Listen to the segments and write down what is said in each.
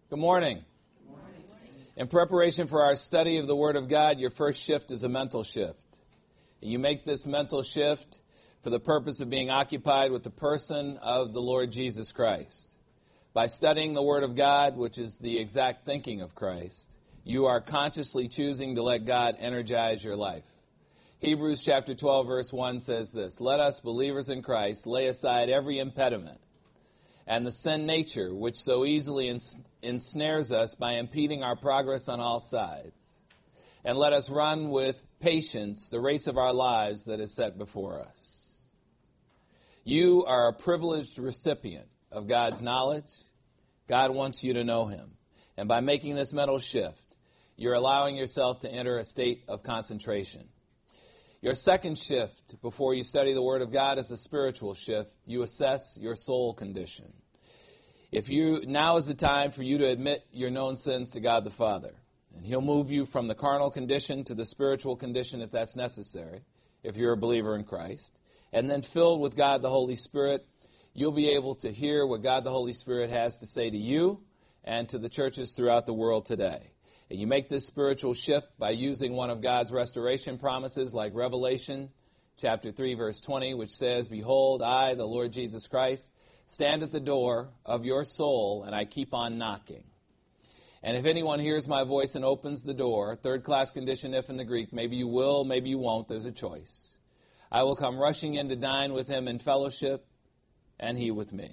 Good morning. In preparation for our study of the Word of God, your first shift is a mental shift. And you make this mental shift for the purpose of being occupied with the person of the Lord Jesus Christ. By studying the Word of God, which is the exact thinking of Christ, you are consciously choosing to let God energize your life. Hebrews chapter 12, verse 1 says this, "Let us, believers in Christ, lay aside every impediment and the sin nature which so easily ensnares us by impeding our progress on all sides. And let us run with patience the race of our lives that is set before us." You are a privileged recipient of God's knowledge. God wants you to know Him. And by making this mental shift, you're allowing yourself to enter a state of concentration. Your second shift before you study the Word of God is a spiritual shift. You assess your soul condition. Now is the time for you to admit your known sins to God the Father. And He'll move you from the carnal condition to the spiritual condition if that's necessary, if you're a believer in Christ. And then filled with God the Holy Spirit, you'll be able to hear what God the Holy Spirit has to say to you and to the churches throughout the world today. And you make this spiritual shift by using one of God's restoration promises like Revelation chapter 3, verse 20, which says, "Behold, I, the Lord Jesus Christ, stand at the door of your soul, and I keep on knocking. And if anyone hears my voice and opens the door," third-class condition if in the Greek, maybe you will, maybe you won't, there's a choice, "I will come rushing in to dine with him in fellowship, and he with me."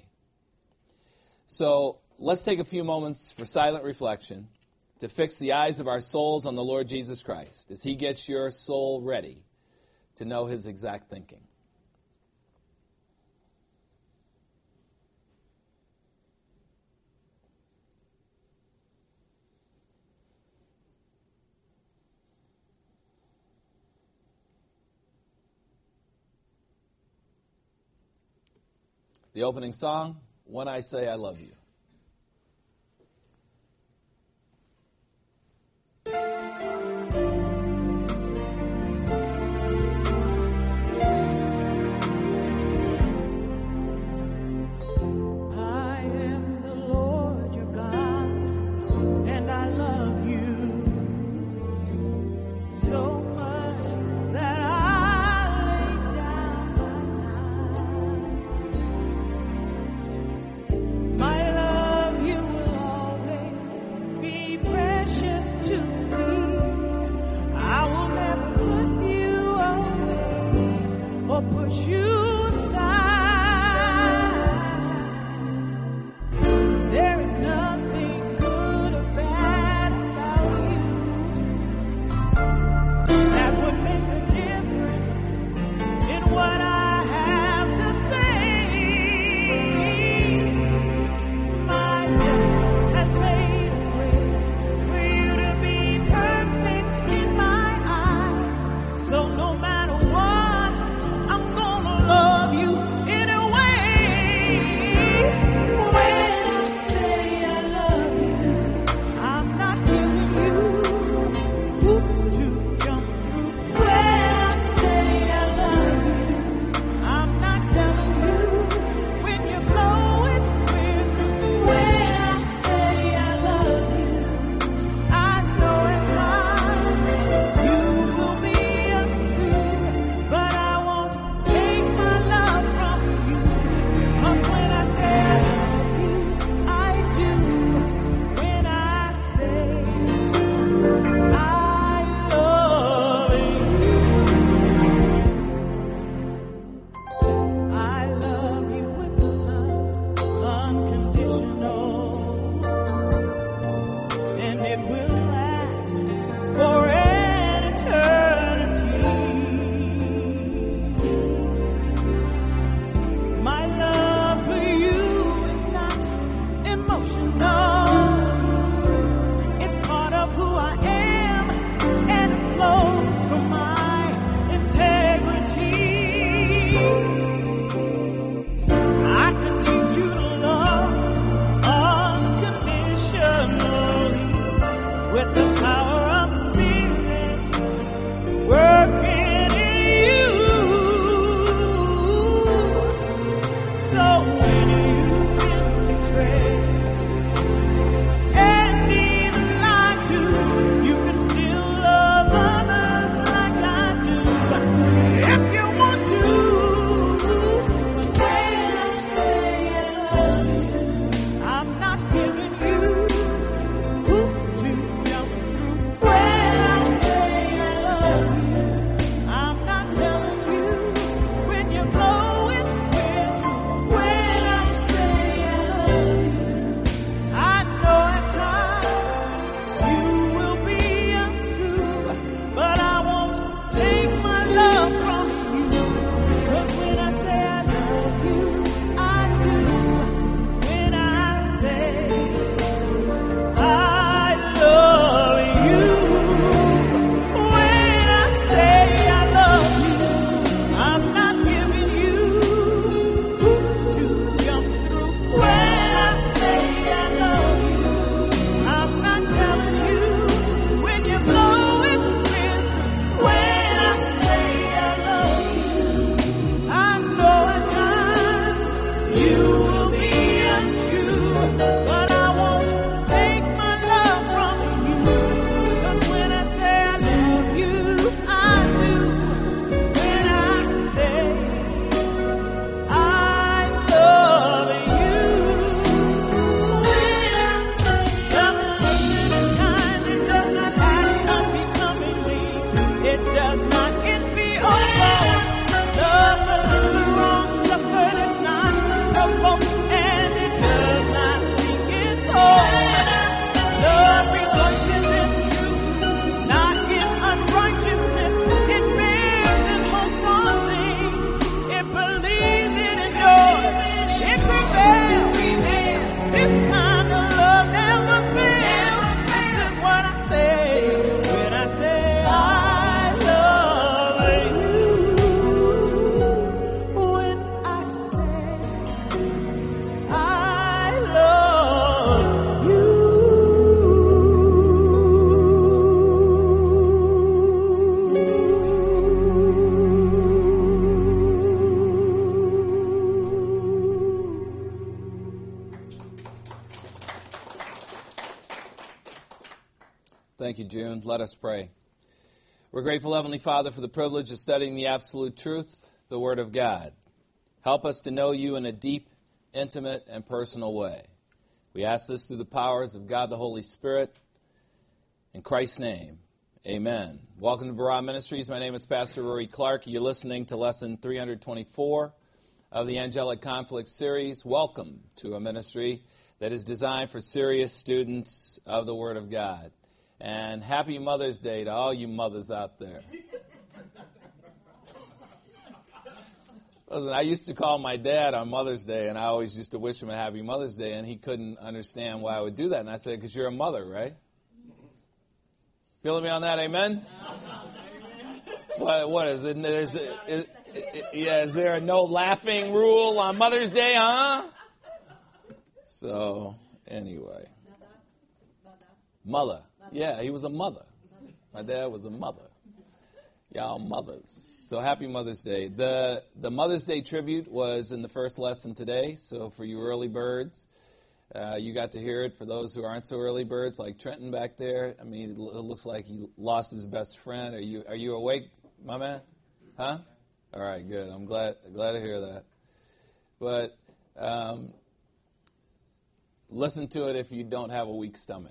So let's take a few moments for silent reflection to fix the eyes of our souls on the Lord Jesus Christ as He gets your soul ready to know His exact thinking. The opening song, "When I Say I Love You." My Thank you, June. Let us pray. We're grateful, Heavenly Father, for the privilege of studying the absolute truth, the Word of God. Help us to know you in a deep, intimate, and personal way. We ask this through the powers of God the Holy Spirit. In Christ's name, amen. Welcome to Barah Ministries. My name is Pastor Rory Clark. You're listening to Lesson 324 of the Angelic Conflict Series. Welcome to a ministry that is designed for serious students of the Word of God. And happy Mother's Day to all you mothers out there. Listen, I used to call my dad on Mother's Day, and I always used to wish him a happy Mother's Day, and he couldn't understand why I would do that. And I said, because you're a mother, right? Feeling me on that, amen? What is it? Is there a no laughing rule on Mother's Day, huh? So, anyway. Mother. Yeah, he was a mother. My dad was a mother. Y'all mothers. So happy Mother's Day. The Mother's Day tribute was in the first lesson today. So for you early birds, you got to hear it. For those who aren't so early birds, like Trenton back there, I mean, it looks like he lost his best friend. Are you awake, my man? Huh? All right, good. I'm glad to hear that. But listen to it if you don't have a weak stomach.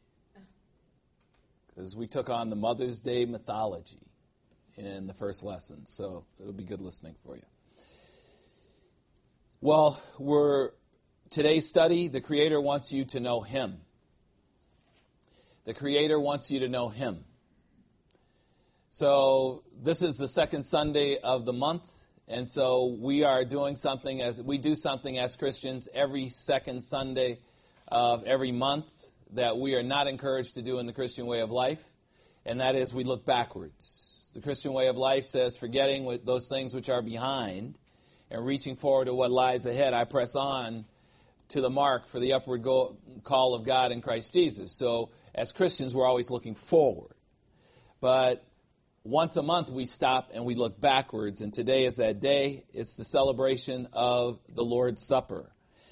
Because we took on the Mother's Day mythology in the first lesson, so it'll be good listening for you. Well, today's study, the Creator wants you to know Him. The Creator wants you to know Him. So this is the second Sunday of the month, and so we are doing something as Christians every second Sunday of every month that we are not encouraged to do in the Christian way of life, and that is we look backwards. The Christian way of life says, forgetting those things which are behind and reaching forward to what lies ahead, I press on to the mark for the upward call of God in Christ Jesus. So as Christians, we're always looking forward. But once a month, we stop and we look backwards, and today is that day. It's the celebration of the Lord's Supper.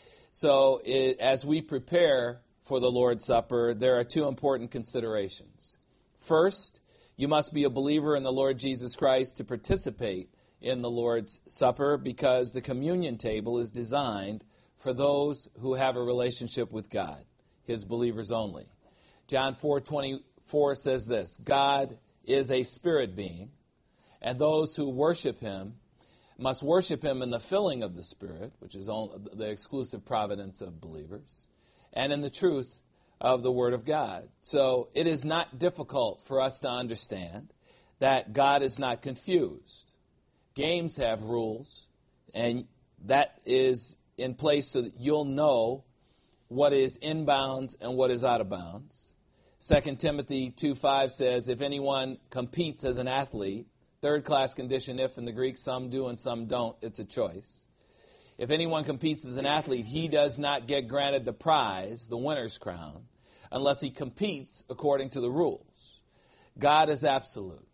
So as we prepare for the Lord's Supper, there are two important considerations. First, you must be a believer in the Lord Jesus Christ to participate in the Lord's Supper, because the communion table is designed for those who have a relationship with God, His believers only. John 4:24 says this, God is a spirit being, and those who worship Him must worship Him in the filling of the Spirit, which is the exclusive providence of believers, and in the truth of the Word of God. So it is not difficult for us to understand that God is not confused. Games have rules, and that is in place so that you'll know what is in bounds and what is out of bounds. 2 Timothy 2:5 says, if anyone competes as an athlete, third-class condition, if in the Greek, some do and some don't, it's a choice. If anyone competes as an athlete, he does not get granted the prize, the winner's crown, unless he competes according to the rules. God is absolute.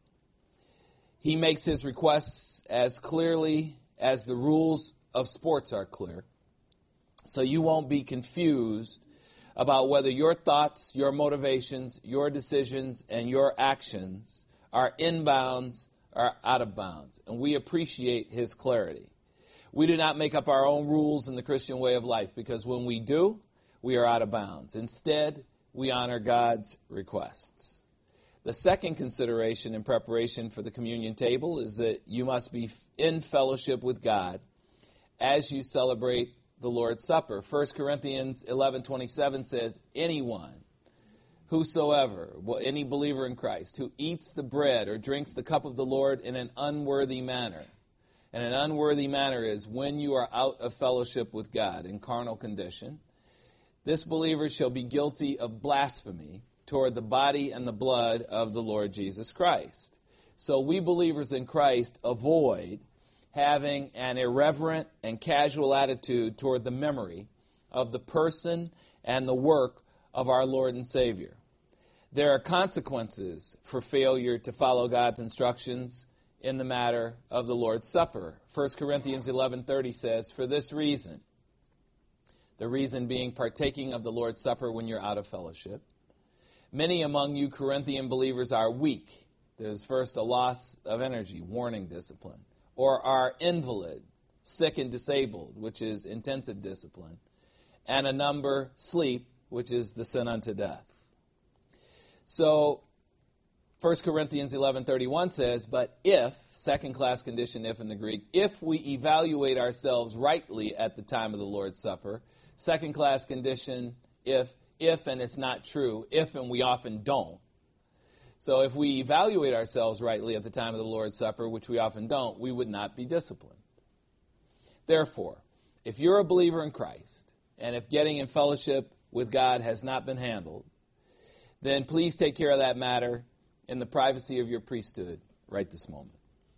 He makes His requests as clearly as the rules of sports are clear. So you won't be confused about whether your thoughts, your motivations, your decisions, and your actions are in bounds or out of bounds. And we appreciate His clarity. We do not make up our own rules in the Christian way of life, because when we do, we are out of bounds. Instead, we honor God's requests. The second consideration in preparation for the communion table is that you must be in fellowship with God as you celebrate the Lord's Supper. 1 Corinthians 11:27 says, anyone, whosoever, any believer in Christ, who eats the bread or drinks the cup of the Lord in an unworthy manner. And an unworthy manner is when you are out of fellowship with God in carnal condition. This believer shall be guilty of blasphemy toward the body and the blood of the Lord Jesus Christ. So we believers in Christ avoid having an irreverent and casual attitude toward the memory of the person and the work of our Lord and Savior. There are consequences for failure to follow God's instructions in the matter of the Lord's Supper. 1 Corinthians 11:30 says, "For this reason," the reason being partaking of the Lord's Supper when you're out of fellowship, "many among you Corinthian believers are weak." There's first a loss of energy, warning discipline, or are invalid, sick and disabled, which is intensive discipline, and a number sleep, which is the sin unto death. So 1 Corinthians 11:31 says, "But if," second-class condition if in the Greek, "if we evaluate ourselves rightly at the time of the Lord's Supper," second-class condition if and it's not true, if and we often don't. So if we evaluate ourselves rightly at the time of the Lord's Supper, which we often don't, we would not be disciplined. Therefore, if you're a believer in Christ, and if getting in fellowship with God has not been handled, then please take care of that matter in the privacy of your priesthood right this moment.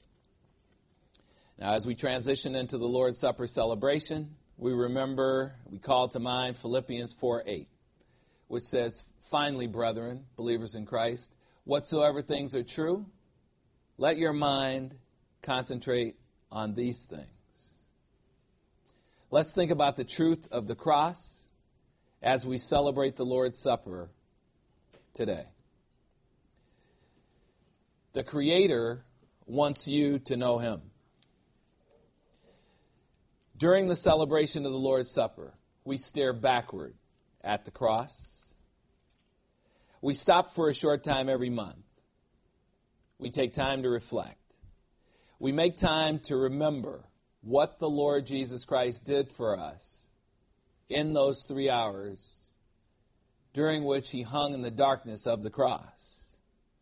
Now, as we transition into the Lord's Supper celebration, we call to mind Philippians 4:8, which says, "Finally, brethren, believers in Christ, whatsoever things are true, let your mind concentrate on these things." Let's think about the truth of the cross as we celebrate the Lord's Supper today. The Creator wants you to know Him. During the celebration of the Lord's Supper, we stare backward at the cross. We stop for a short time every month. We take time to reflect. We make time to remember what the Lord Jesus Christ did for us in those 3 hours during which He hung in the darkness of the cross.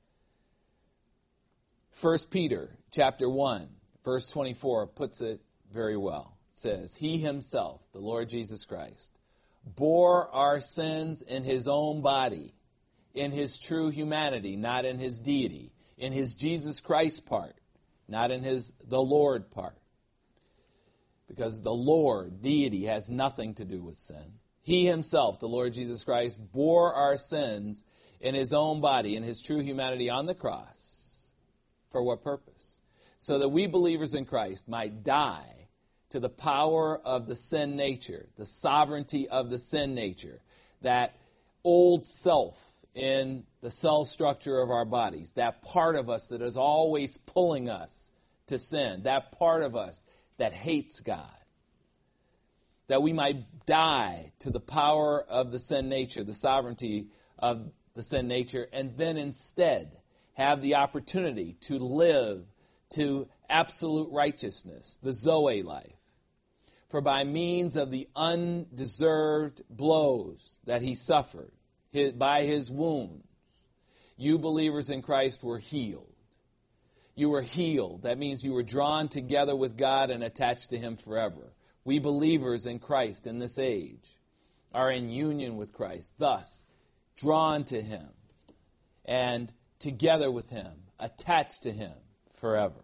1 Peter chapter 1, verse 24 puts it very well. It says, "He Himself, the Lord Jesus Christ, bore our sins in His own body, in His true humanity, not in His deity, in His Jesus Christ part, not in His the Lord part. Because the Lord, deity, has nothing to do with sin. He Himself, the Lord Jesus Christ, bore our sins in His own body, in His true humanity on the cross. For what purpose? So that we believers in Christ might die to the power of the sin nature, the sovereignty of the sin nature, that old self in the cell structure of our bodies, that part of us that is always pulling us to sin, that part of us that hates God, that we might die to the power of the sin nature, the sovereignty of the sin nature, and then instead have the opportunity to live to absolute righteousness, the Zoe life. For by means of the undeserved blows that He suffered, by His wounds, you believers in Christ were healed. You were healed. That means you were drawn together with God and attached to Him forever. We believers in Christ in this age are in union with Christ, thus drawn to Him and together with Him, attached to Him forever.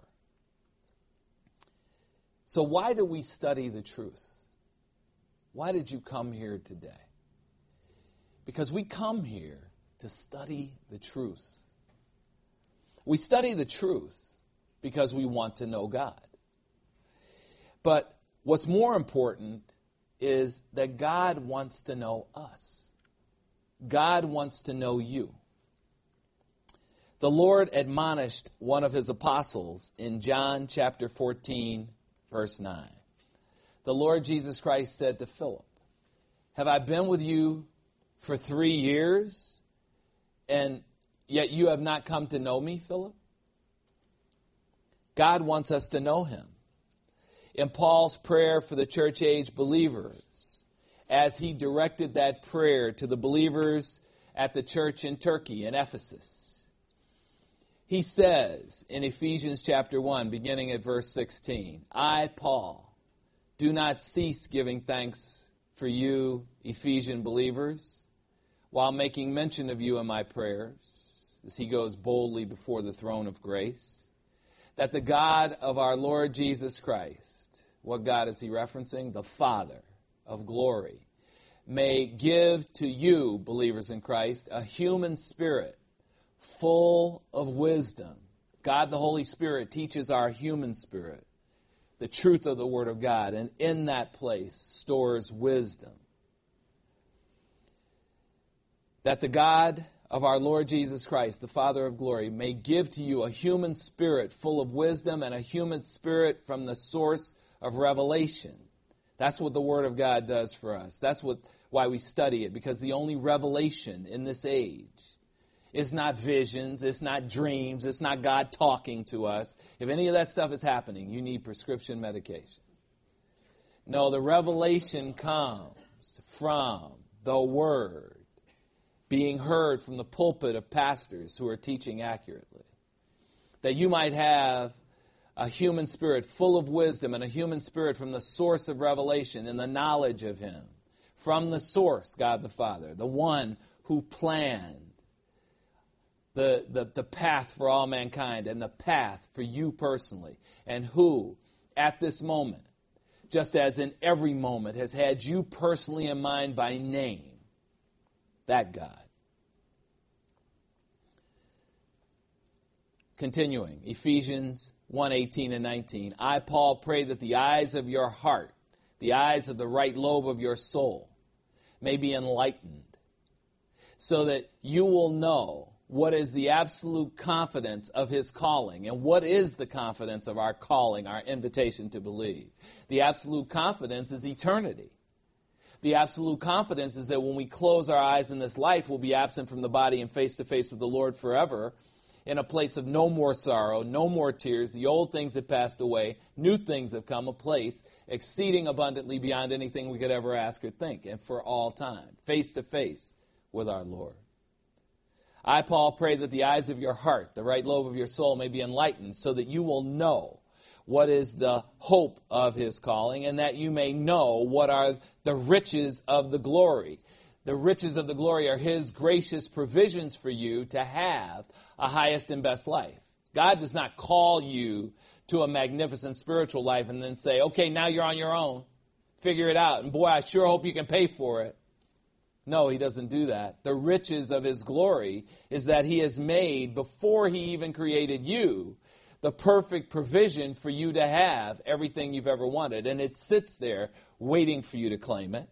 So why do we study the truth? Why did you come here today? Because we come here to study the truth. We study the truth because we want to know God. But what's more important is that God wants to know us. God wants to know you. The Lord admonished one of His apostles in John chapter 14, verse 9. The Lord Jesus Christ said to Philip, "Have I been with you for 3 years, and yet you have not come to know me, Philip?" God wants us to know Him. In Paul's prayer for the church-age believers, as he directed that prayer to the believers at the church in Turkey, in Ephesus, he says in Ephesians chapter 1, beginning at verse 16, "I, Paul, do not cease giving thanks for you, Ephesian believers, while making mention of you in my prayers," as he goes boldly before the throne of grace, "that the God of our Lord Jesus Christ," what God is he referencing? The Father of glory, may give to you, believers in Christ, a human spirit full of wisdom. God the Holy Spirit teaches our human spirit the truth of the Word of God, and in that place stores wisdom. That the God of our Lord Jesus Christ, the Father of glory, may give to you a human spirit full of wisdom and a human spirit from the source of revelation. That's what the Word of God does for us. That's why we study it, because the only revelation in this age is not visions, it's not dreams, it's not God talking to us. If any of that stuff is happening, you need prescription medication. No, the revelation comes from the Word being heard from the pulpit of pastors who are teaching accurately. That you might have a human spirit full of wisdom and a human spirit from the source of revelation and the knowledge of Him. From the source, God the Father, the one who planned the path for all mankind and the path for you personally, and who, at this moment, just as in every moment, has had you personally in mind by name. That God. Continuing, Ephesians 1:18 and 19. I, Paul, pray that the eyes of your heart, the eyes of the right lobe of your soul, may be enlightened, so that you will know what is the absolute confidence of His calling. And what is the confidence of our calling, our invitation to believe? The absolute confidence is eternity. The absolute confidence is that when we close our eyes in this life, we'll be absent from the body and face to face with the Lord forever, in a place of no more sorrow, no more tears. The old things have passed away, new things have come, a place exceeding abundantly beyond anything we could ever ask or think, and for all time, face to face with our Lord. I, Paul, pray that the eyes of your heart, the right lobe of your soul, may be enlightened, so that you will know what is the hope of His calling, and that you may know what are the riches of the glory. The riches of the glory are His gracious provisions for you to have a highest and best life. God does not call you to a magnificent spiritual life and then say, okay, now you're on your own. Figure it out. And boy, I sure hope you can pay for it. No, He doesn't do that. The riches of His glory is that He has made, before He even created you, the perfect provision for you to have everything you've ever wanted. And it sits there waiting for you to claim it.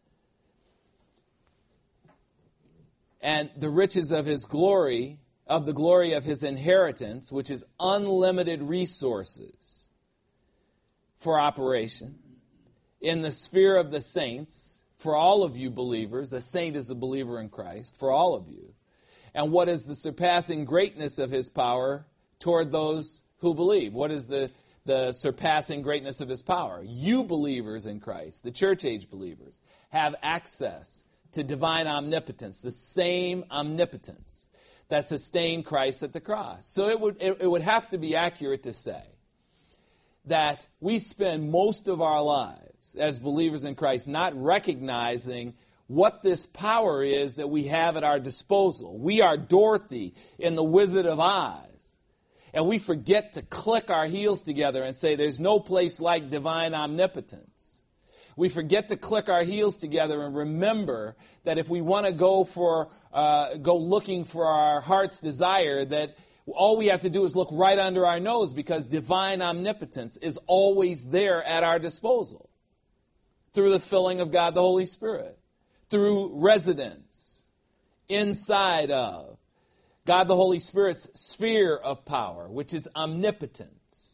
And the riches of His glory, of the glory of His inheritance, which is unlimited resources for operation, in the sphere of the saints, for all of you believers. A saint is a believer in Christ, for all of you. And what is the surpassing greatness of His power toward those who believe? What is the surpassing greatness of His power? You believers in Christ, the church age believers, have access to divine omnipotence, the same omnipotence that sustained Christ at the cross. So it would have to be accurate to say that we spend most of our lives as believers in Christ not recognizing what this power is that we have at our disposal. We are Dorothy in The Wizard of Oz, and we forget to click our heels together and say there's no place like divine omnipotence. We forget to click our heels together and remember that if we want to go looking for our heart's desire, that all we have to do is look right under our nose, because divine omnipotence is always there at our disposal through the filling of God the Holy Spirit, through residence inside of God the Holy Spirit's sphere of power, which is omnipotence.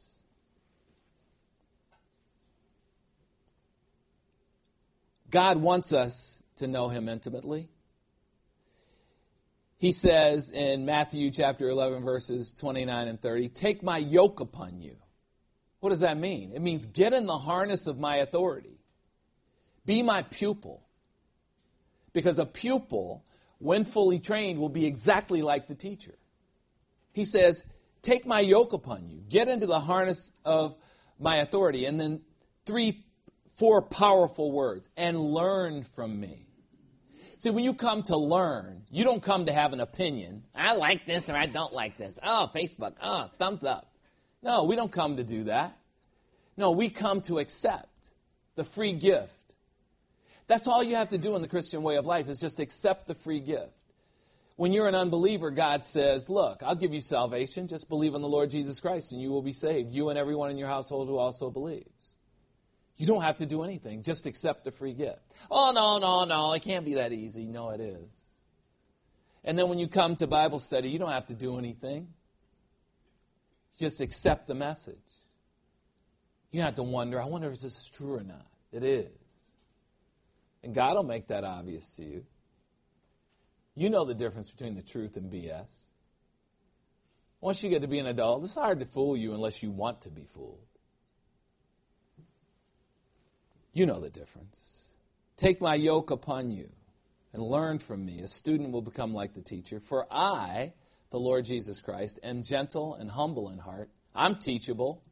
God wants us to know Him intimately. He says in Matthew chapter 11, verses 29 and 30, take my yoke upon you. What does that mean? It means get in the harness of my authority. Be my pupil. Because a pupil, when fully trained, will be exactly like the teacher. He says, take my yoke upon you. Get into the harness of my authority. And then 4 powerful words, and learn from me. See, when you come to learn, you don't come to have an opinion. I like this or I don't like this. Oh, Facebook. Oh, thumbs up. No, we don't come to do that. No, we come to accept the free gift That's all you have to do in the Christian way of life is just accept the free gift. When you're an unbeliever, God says, look, I'll give you salvation. Just believe in the Lord Jesus Christ and you will be saved. You and everyone in your household who also believes. You don't have to do anything. Just accept the free gift. Oh, no. It can't be that easy. No, it is. And then when you come to Bible study, you don't have to do anything. Just accept the message. You don't have to wonder, I wonder if this is true or not. It is. And God will make that obvious to you. You know the difference between the truth and BS. Once you get to be an adult, it's hard to fool you unless you want to be fooled. You know the difference. Take my yoke upon you and learn from me. A student will become like the teacher. For I, the Lord Jesus Christ, am gentle and humble in heart. I'm teachable.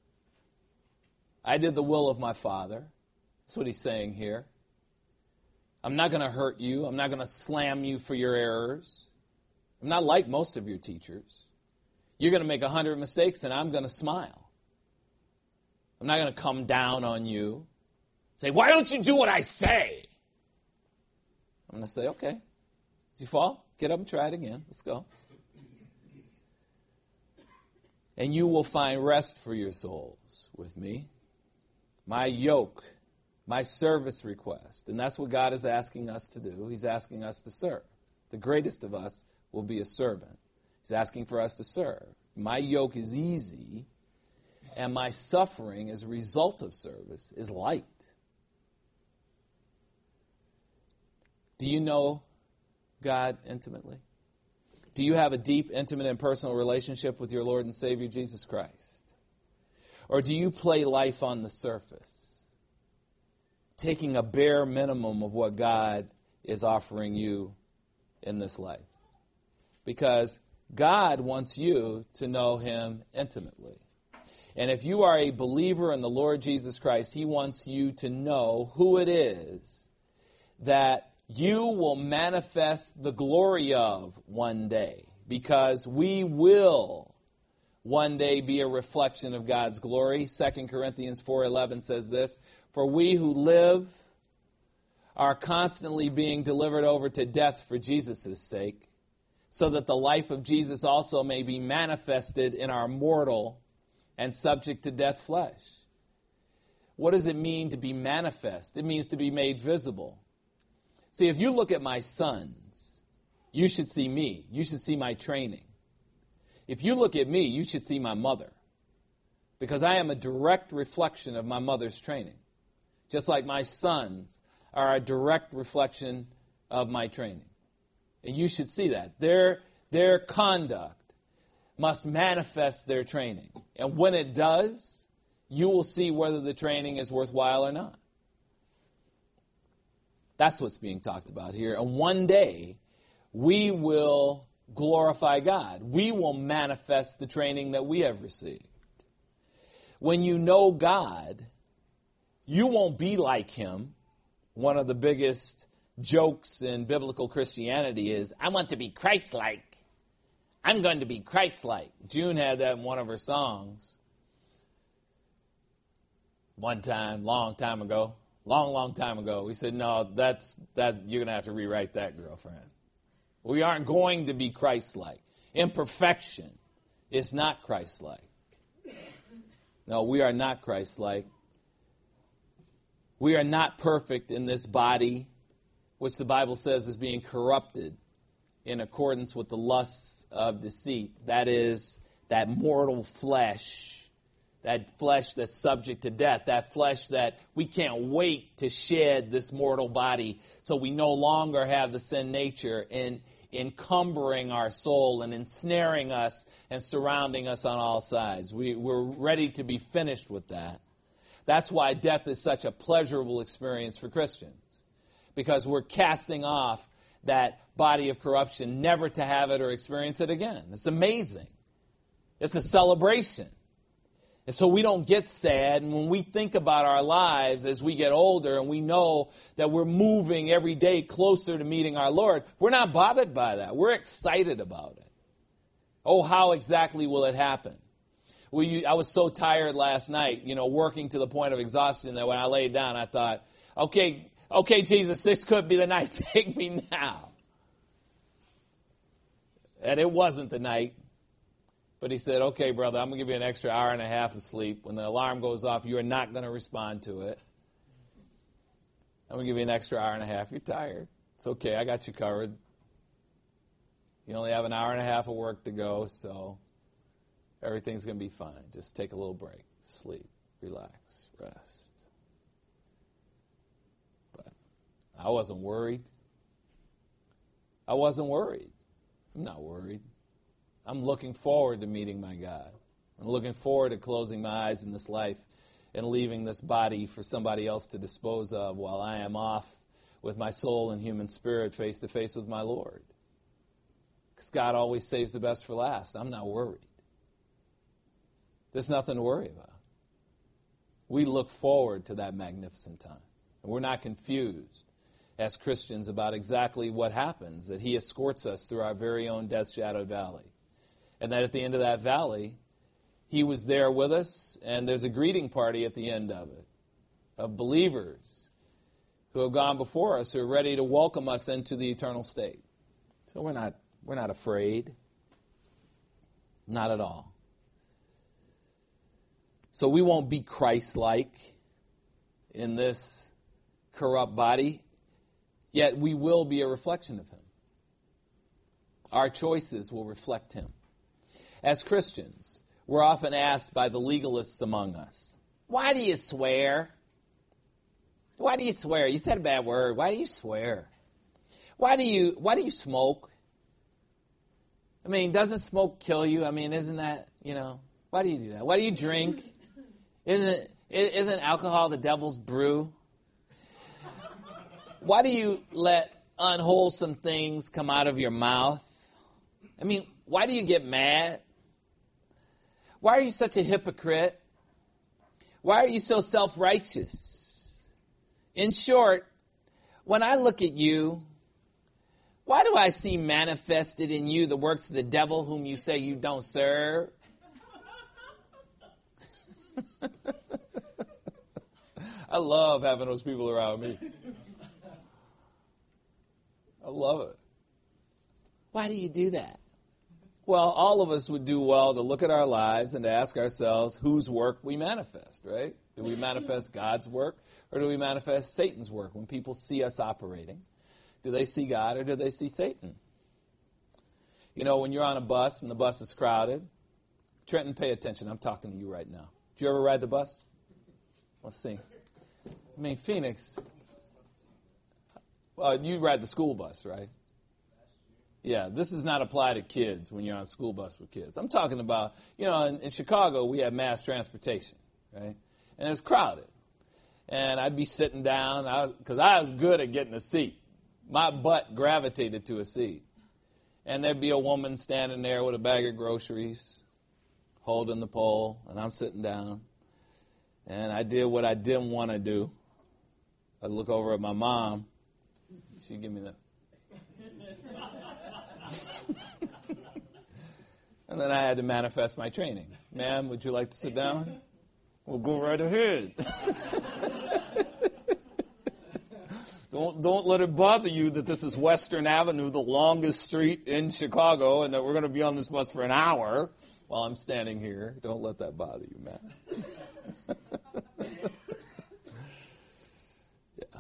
I did the will of my Father. That's what he's saying here. I'm not going to hurt you. I'm not going to slam you for your errors. I'm not like most of your teachers. You're going to make 100 mistakes and I'm going to smile. I'm not going to come down on you. Say, why don't you do what I say? I'm going to say, okay. Did you fall? Get up and try it again. Let's go. And you will find rest for your souls with me. My yoke, my service request. And that's what God is asking us to do. He's asking us to serve. The greatest of us will be a servant. He's asking for us to serve. My yoke is easy, and my suffering as a result of service is light. Do you know God intimately? Do you have a deep, intimate, and personal relationship with your Lord and Savior, Jesus Christ? Or do you play life on the surface, taking a bare minimum of what God is offering you in this life? Because God wants you to know Him intimately. And if you are a believer in the Lord Jesus Christ, He wants you to know who it is that you will manifest the glory of one day, because we will one day be a reflection of God's glory. 2 Corinthians 4:11 says this, for we who live are constantly being delivered over to death for Jesus' sake, so that the life of Jesus also may be manifested in our mortal and subject to death flesh. What does it mean to be manifest? It means to be made visible. See, if you look at my sons, you should see me. You should see my training. If you look at me, you should see my mother, because I am a direct reflection of my mother's training, just like my sons are a direct reflection of my training. And you should see that. Their conduct must manifest their training. And when it does, you will see whether the training is worthwhile or not. That's what's being talked about here. And one day, we will glorify God. We will manifest the training that we have received. When you know God, you won't be like Him. One of the biggest jokes in biblical Christianity is, I want to be Christ-like. I'm going to be Christ-like. June had that in one of her songs. One time, long time ago. Long time ago. We said, no, that's you're going to have to rewrite that, girlfriend. We aren't going to be Christ-like. Imperfection is not Christ-like. No, we are not Christ-like. We are not perfect in this body, which the Bible says is being corrupted in accordance with the lusts of deceit. That is, that mortal flesh. That flesh that's subject to death, that flesh that we can't wait to shed this mortal body so we no longer have the sin nature in encumbering our soul and ensnaring us and surrounding us on all sides. We're ready to be finished with that. That's why death is such a pleasurable experience for Christians, because we're casting off that body of corruption, never to have it or experience it again. It's amazing. It's a celebration. And so we don't get sad, and when we think about our lives as we get older and we know that we're moving every day closer to meeting our Lord, we're not bothered by that. We're excited about it. Oh, how exactly will it happen? I was so tired last night, working to the point of exhaustion that when I laid down, I thought, okay, Okay, Jesus, this could be the night. Take me now. And it wasn't the night. But he said, okay, brother, I'm going to give you an extra hour and a half of sleep. When the alarm goes off, you are not going to respond to it. I'm going to give you an extra hour and a half. You're tired. It's okay. I got you covered. You only have an hour and a half of work to go, so everything's going to be fine. Just take a little break. Sleep. Relax. Rest. But I wasn't worried. I wasn't worried. I'm not worried. I'm looking forward to meeting my God. I'm looking forward to closing my eyes in this life and leaving this body for somebody else to dispose of while I am off with my soul and human spirit face to face with my Lord. Because God always saves the best for last. I'm not worried. There's nothing to worry about. We look forward to that magnificent time. And we're not confused as Christians about exactly what happens, that He escorts us through our very own death-shadowed valley. And that at the end of that valley, He was there with us, and there's a greeting party at the end of it, of believers who have gone before us, who are ready to welcome us into the eternal state. So we're not afraid. Not at all. So we won't be Christ-like in this corrupt body, yet we will be a reflection of Him. Our choices will reflect Him. As Christians, we're often asked by the legalists among us, why do you swear? Why do you swear? You said a bad word. Why do you swear? Why do you smoke? I mean, doesn't smoke kill you? I mean, isn't that, why do you do that? Why do you drink? Isn't alcohol the devil's brew? Why do you let unwholesome things come out of your mouth? I mean, why do you get mad? Why are you such a hypocrite? Why are you so self-righteous? In short, when I look at you, why do I see manifested in you the works of the devil whom you say you don't serve? I love having those people around me. I love it. Why do you do that? Well, all of us would do well to look at our lives and to ask ourselves whose work we manifest, right? Do we manifest God's work or do we manifest Satan's work? When people see us operating, do they see God or do they see Satan? When you're on a bus and the bus is crowded, Trenton, pay attention. I'm talking to you right now. Did you ever ride the bus? Let's see. I mean, Phoenix. Well, you ride the school bus, right? Yeah, this does not apply to kids when you're on a school bus with kids. I'm talking about, in Chicago, we have mass transportation, right? And it's crowded. And I'd be sitting down, because I was good at getting a seat. My butt gravitated to a seat. And there'd be a woman standing there with a bag of groceries, holding the pole, and I'm sitting down. And I did what I didn't want to do. I'd look over at my mom. She'd give me that. And then I had to manifest my training. Ma'am, would you like to sit down? Well, go right ahead. Don't let it bother you that this is Western Avenue, the longest street in Chicago, and that we're going to be on this bus for an hour while I'm standing here. Don't let that bother you, man. Yeah.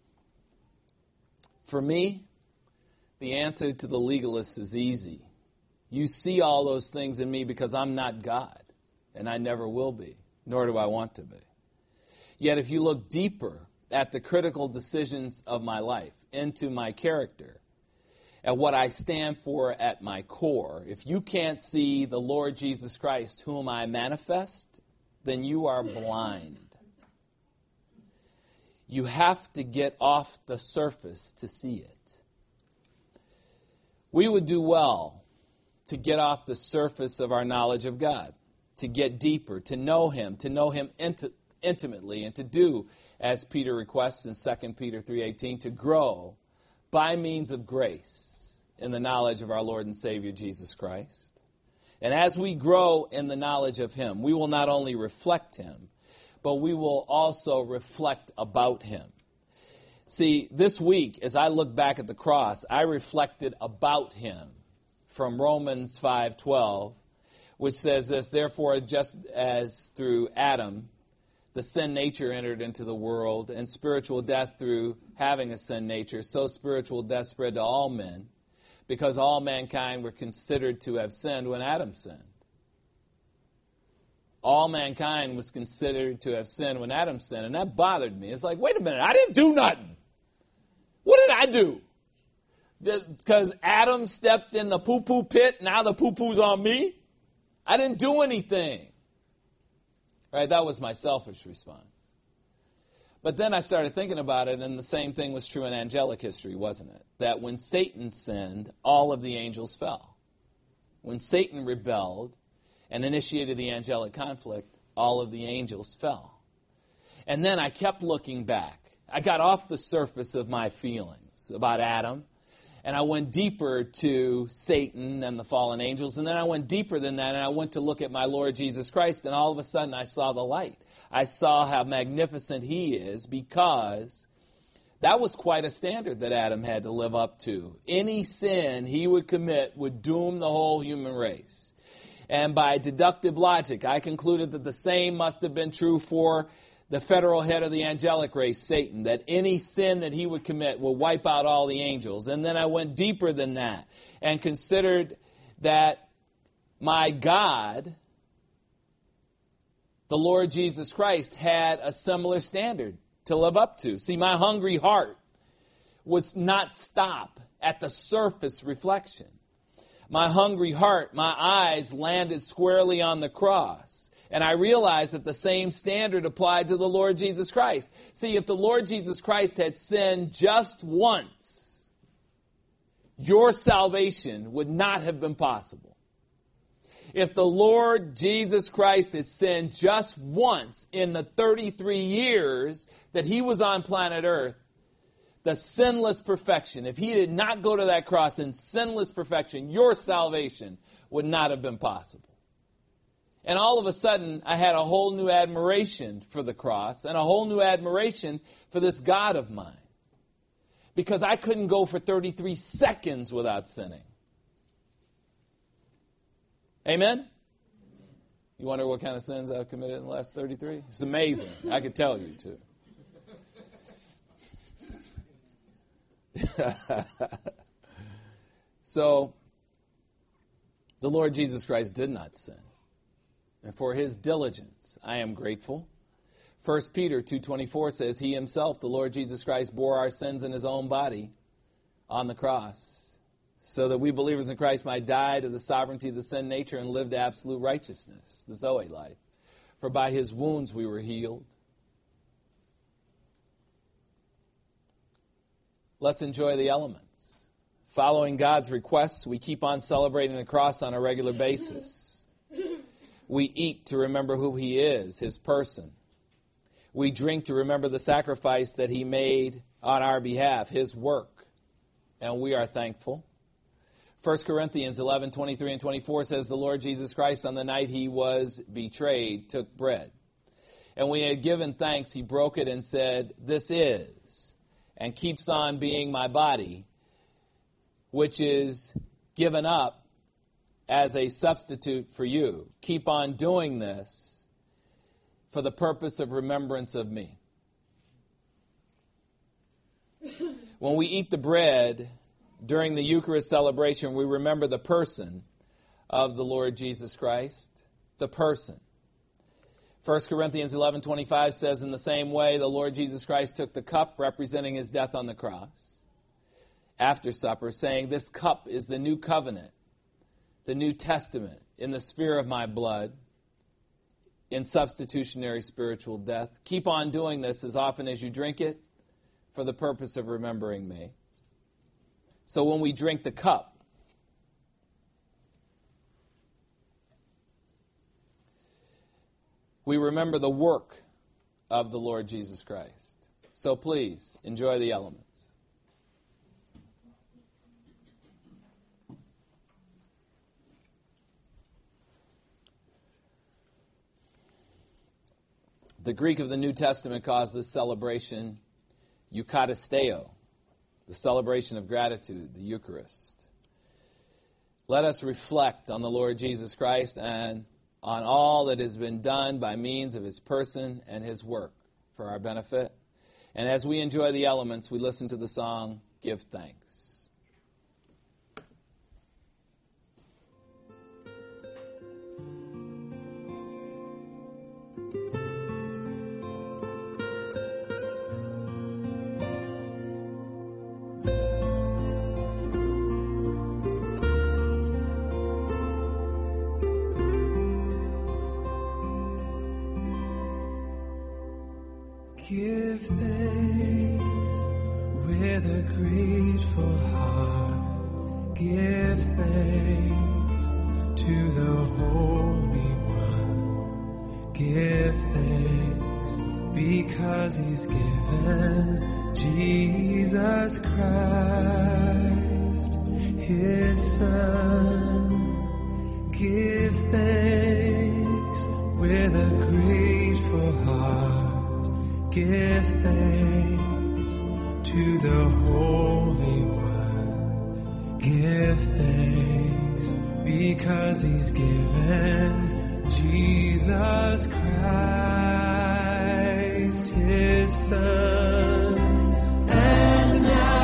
For me, the answer to the legalists is easy. You see all those things in me because I'm not God, and I never will be, nor do I want to be. Yet if you look deeper at the critical decisions of my life, into my character, at what I stand for at my core, if you can't see the Lord Jesus Christ whom I manifest, then you are blind. You have to get off the surface to see it. We would do well to get off the surface of our knowledge of God, to get deeper, to know Him intimately, and to do, as Peter requests in 2 Peter 3:18, to grow by means of grace in the knowledge of our Lord and Savior Jesus Christ. And as we grow in the knowledge of Him, we will not only reflect Him, but we will also reflect about Him. See, this week, as I look back at the cross, I reflected about him from Romans 5:12, which says this, therefore, just as through Adam, the sin nature entered into the world, and spiritual death through having a sin nature, so spiritual death spread to all men, because all mankind were considered to have sinned when Adam sinned. All mankind was considered to have sinned when Adam sinned, and that bothered me. It's like, wait a minute, I didn't do nothing. What did I do? Because Adam stepped in the poo-poo pit, now the poo-poo's on me? I didn't do anything. Right? That was my selfish response. But then I started thinking about it, and the same thing was true in angelic history, wasn't it? That when Satan sinned, all of the angels fell. When Satan rebelled and initiated the angelic conflict, all of the angels fell. And then I kept looking back. I got off the surface of my feelings about Adam, and I went deeper to Satan and the fallen angels, and then I went deeper than that, and I went to look at my Lord Jesus Christ, and all of a sudden I saw the light. I saw how magnificent he is, because that was quite a standard that Adam had to live up to. Any sin he would commit would doom the whole human race. And by deductive logic, I concluded that the same must have been true for the federal head of the angelic race, Satan, that any sin that he would commit will wipe out all the angels. And then I went deeper than that and considered that my God, the Lord Jesus Christ, had a similar standard to live up to. See, my hungry heart would not stop at the surface reflection. My hungry heart, my eyes landed squarely on the cross. And I realized that the same standard applied to the Lord Jesus Christ. See, if the Lord Jesus Christ had sinned just once, your salvation would not have been possible. If the Lord Jesus Christ had sinned just once in the 33 years that he was on planet Earth, the sinless perfection, if he did not go to that cross in sinless perfection, your salvation would not have been possible. And all of a sudden, I had a whole new admiration for the cross and a whole new admiration for this God of mine. Because I couldn't go for 33 seconds without sinning. Amen? You wonder what kind of sins I've committed in the last 33? It's amazing. I could tell you, too. So, the Lord Jesus Christ did not sin. And for his diligence, I am grateful. 1 Peter 2:24 says, he himself, the Lord Jesus Christ, bore our sins in his own body on the cross, so that we believers in Christ might die to the sovereignty of the sin nature and live to absolute righteousness, the Zoe life. For by his wounds we were healed. Let's enjoy the elements. Following God's requests, we keep on celebrating the cross on a regular basis. We eat to remember who he is, his person. We drink to remember the sacrifice that he made on our behalf, his work. And we are thankful. 1 Corinthians 11:23 and 24 says, the Lord Jesus Christ, on the night he was betrayed, took bread. And when he had given thanks, he broke it and said, this is, and keeps on being my body, which is given up as a substitute for you. Keep on doing this for the purpose of remembrance of me. When we eat the bread during the Eucharist celebration, we remember the person of the Lord Jesus Christ. The person. 1 Corinthians 11:25 says, in the same way, the Lord Jesus Christ took the cup representing his death on the cross after supper, saying, this cup is the new covenant, the New Testament, in the sphere of my blood, in substitutionary spiritual death. Keep on doing this as often as you drink it for the purpose of remembering me. So when we drink the cup, we remember the work of the Lord Jesus Christ. So please, enjoy the elements. The Greek of the New Testament calls this celebration Eucharisteo, the celebration of gratitude, the Eucharist. Let us reflect on the Lord Jesus Christ and on all that has been done by means of his person and his work for our benefit. And as we enjoy the elements, we listen to the song, Give Thanks. Give thanks with a grateful heart. Give thanks to the Holy One. Give thanks because he's given Jesus Christ, his Son. Give thanks with a grateful heart. Give thanks to the Holy One. Give thanks because he's given Jesus Christ, his Son. And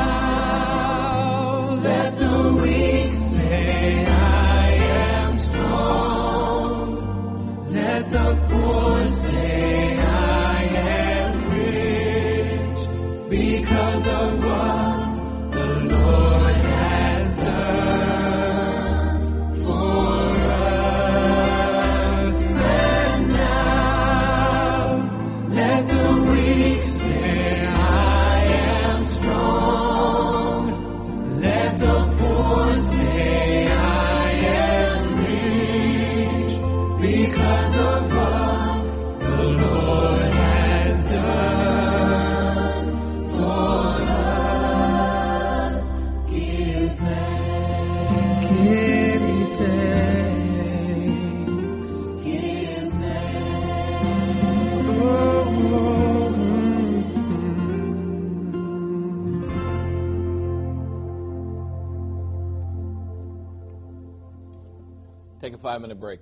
now let the weak say, I am strong. Let the poor say, because of what the Lord has done for us. And now let the weak say, I am strong. Let the poor say, I am rich, because of what the Lord has done. Take a 5-minute break.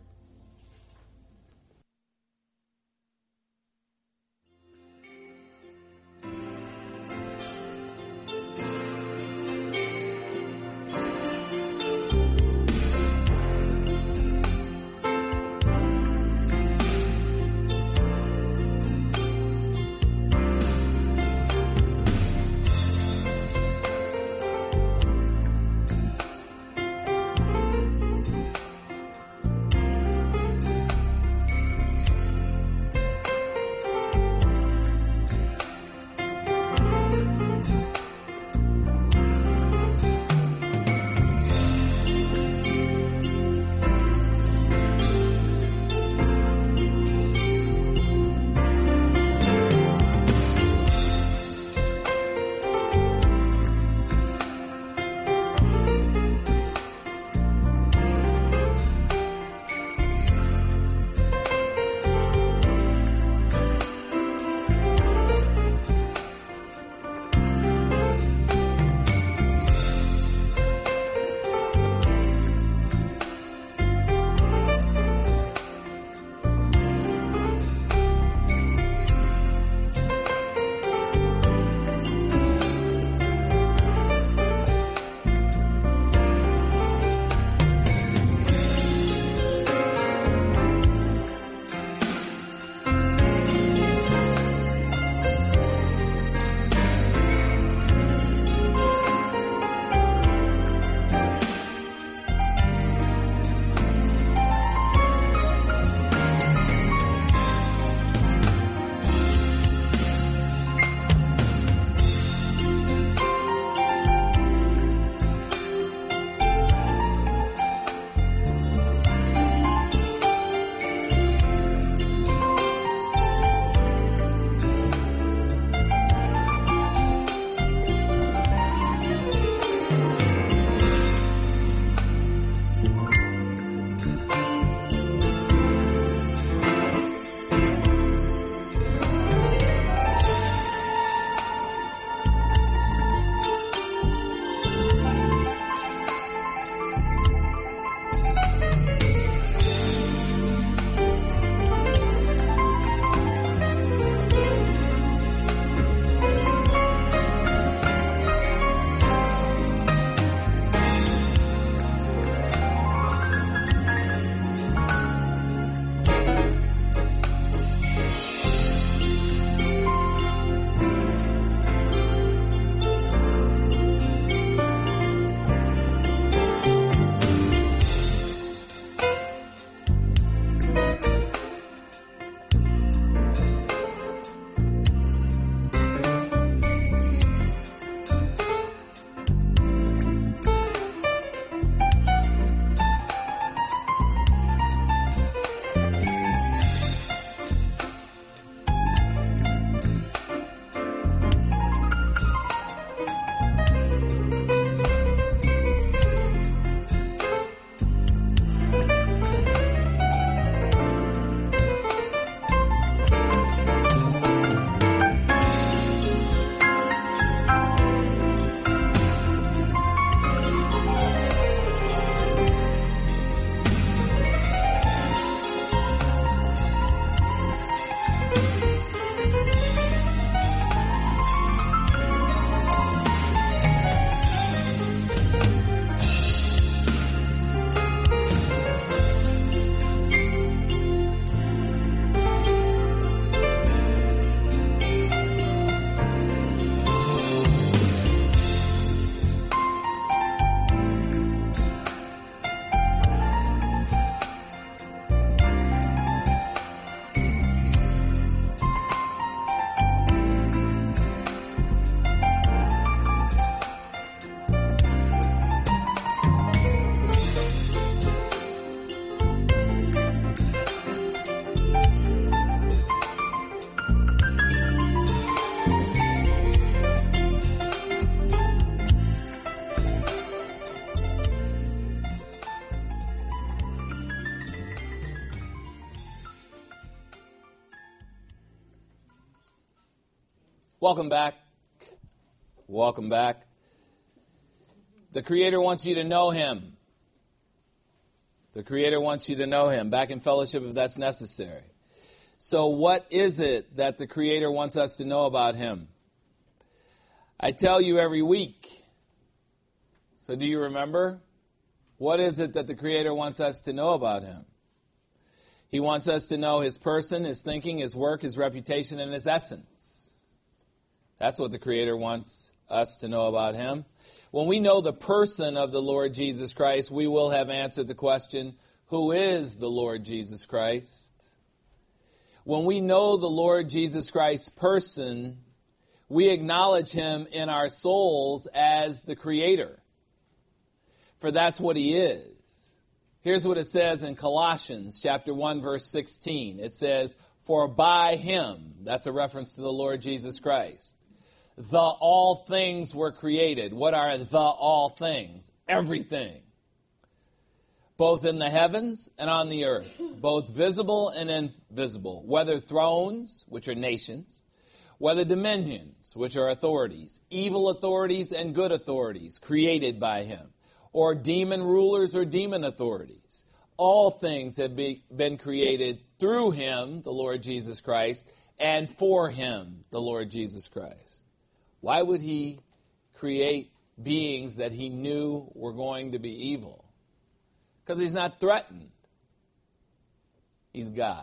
Welcome back. Welcome back. The Creator wants you to know Him. The Creator wants you to know Him. Back in fellowship if that's necessary. So what is it that the Creator wants us to know about Him? I tell you every week. So do you remember? What is it that the Creator wants us to know about Him? He wants us to know His person, His thinking, His work, His reputation, and His essence. That's what the Creator wants us to know about Him. When we know the person of the Lord Jesus Christ, we will have answered the question, who is the Lord Jesus Christ? When we know the Lord Jesus Christ's person, we acknowledge Him in our souls as the Creator. For that's what He is. Here's what it says in Colossians chapter 1, verse 16. It says, for by Him, that's a reference to the Lord Jesus Christ, the all things were created. What are the all things? Everything. Both in the heavens and on the earth. Both visible and invisible. Whether thrones, which are nations. Whether dominions, which are authorities. Evil authorities and good authorities created by Him. Or demon rulers or demon authorities. All things have been created through Him, the Lord Jesus Christ, and for Him, the Lord Jesus Christ. Why would He create beings that He knew were going to be evil? Because He's not threatened. He's God.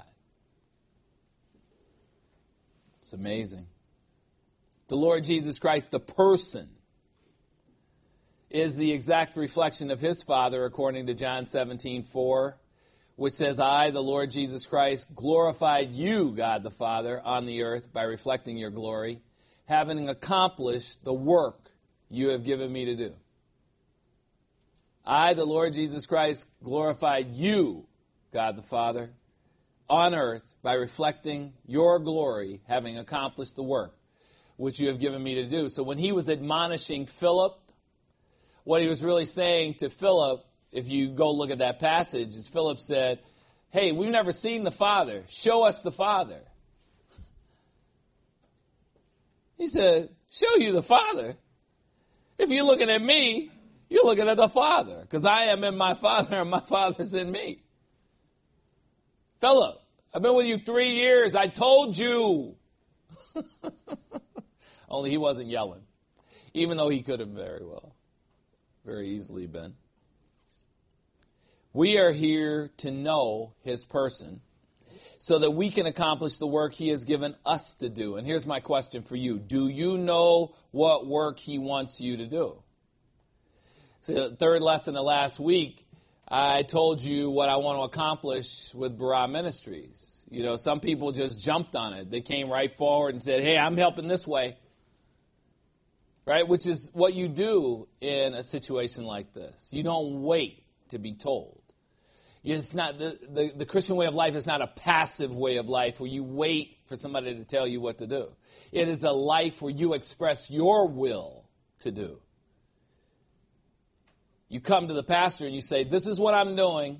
It's amazing. The Lord Jesus Christ, the person, is the exact reflection of His Father, according to John 17:4, which says, I, the Lord Jesus Christ, glorified you, God the Father, on the earth by reflecting your glory, having accomplished the work you have given me to do. I, the Lord Jesus Christ, glorified you, God the Father, on earth by reflecting your glory, having accomplished the work which you have given me to do. So when He was admonishing Philip, what He was really saying to Philip, if you go look at that passage, is Philip said, hey, we've never seen the Father. Show us the Father. He said, show you the Father? If you're looking at me, you're looking at the Father, because I am in my Father and my Father's in me. Philip, I've been with you 3 years. I told you. Only he wasn't yelling, even though he could have very easily been. We are here to know His person, so that we can accomplish the work He has given us to do. And here's my question for you. Do you know what work He wants you to do? So the third lesson of last week, I told you what I want to accomplish with Barah Ministries. You know, some people just jumped on it. They came right forward and said, hey, I'm helping this way. Right? Which is what you do in a situation like this. You don't wait to be told. It's not the Christian way of life is not a passive way of life where you wait for somebody to tell you what to do. It is a life where you express your will to do. You come to the pastor and you say, this is what I'm doing.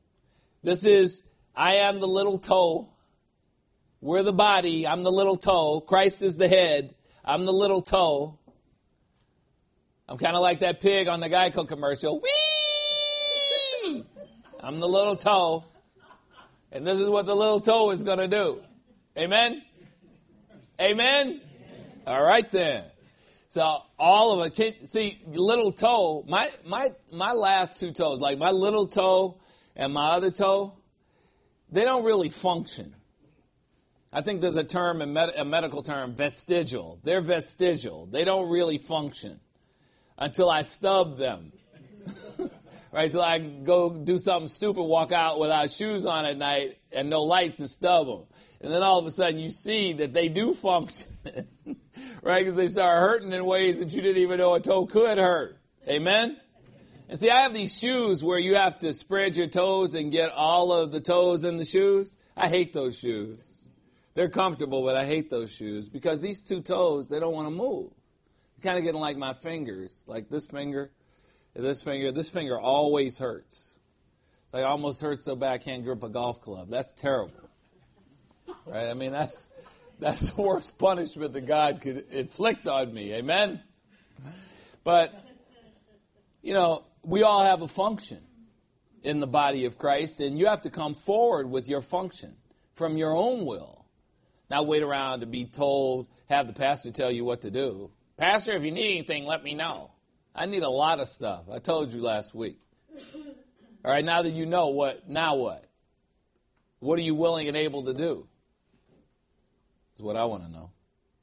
I am the little toe. We're the body. I'm the little toe. Christ is the head. I'm the little toe. I'm kind of like that pig on the Geico commercial. Whee! I'm the little toe. And this is what the little toe is going to do. Amen? Amen? All right then. So all of it, see, little toe, my last two toes, like my little toe and my other toe, they don't really function. I think there's a term, a medical term, vestigial. They're vestigial. They don't really function until I stub them. Right, till I go do something stupid, walk out without shoes on at night and no lights and stub them. And then all of a sudden you see that they do function. Right, because they start hurting in ways that you didn't even know a toe could hurt. Amen? And see, I have these shoes where you have to spread your toes and get all of the toes in the shoes. I hate those shoes. They're comfortable, but I hate those shoes because these two toes, they don't want to move. You're kind of getting like my fingers, like this finger. This finger always hurts. Like almost hurts so bad I can't grip a golf club. That's terrible. Right? I mean, That's the worst punishment that God could inflict on me. Amen? But, we all have a function in the body of Christ, and you have to come forward with your function from your own will. Not wait around to be told, have the pastor tell you what to do. Pastor, if you need anything, let me know. I need a lot of stuff. I told you last week. All right, now that you know now what? What are you willing and able to do? Is what I want to know.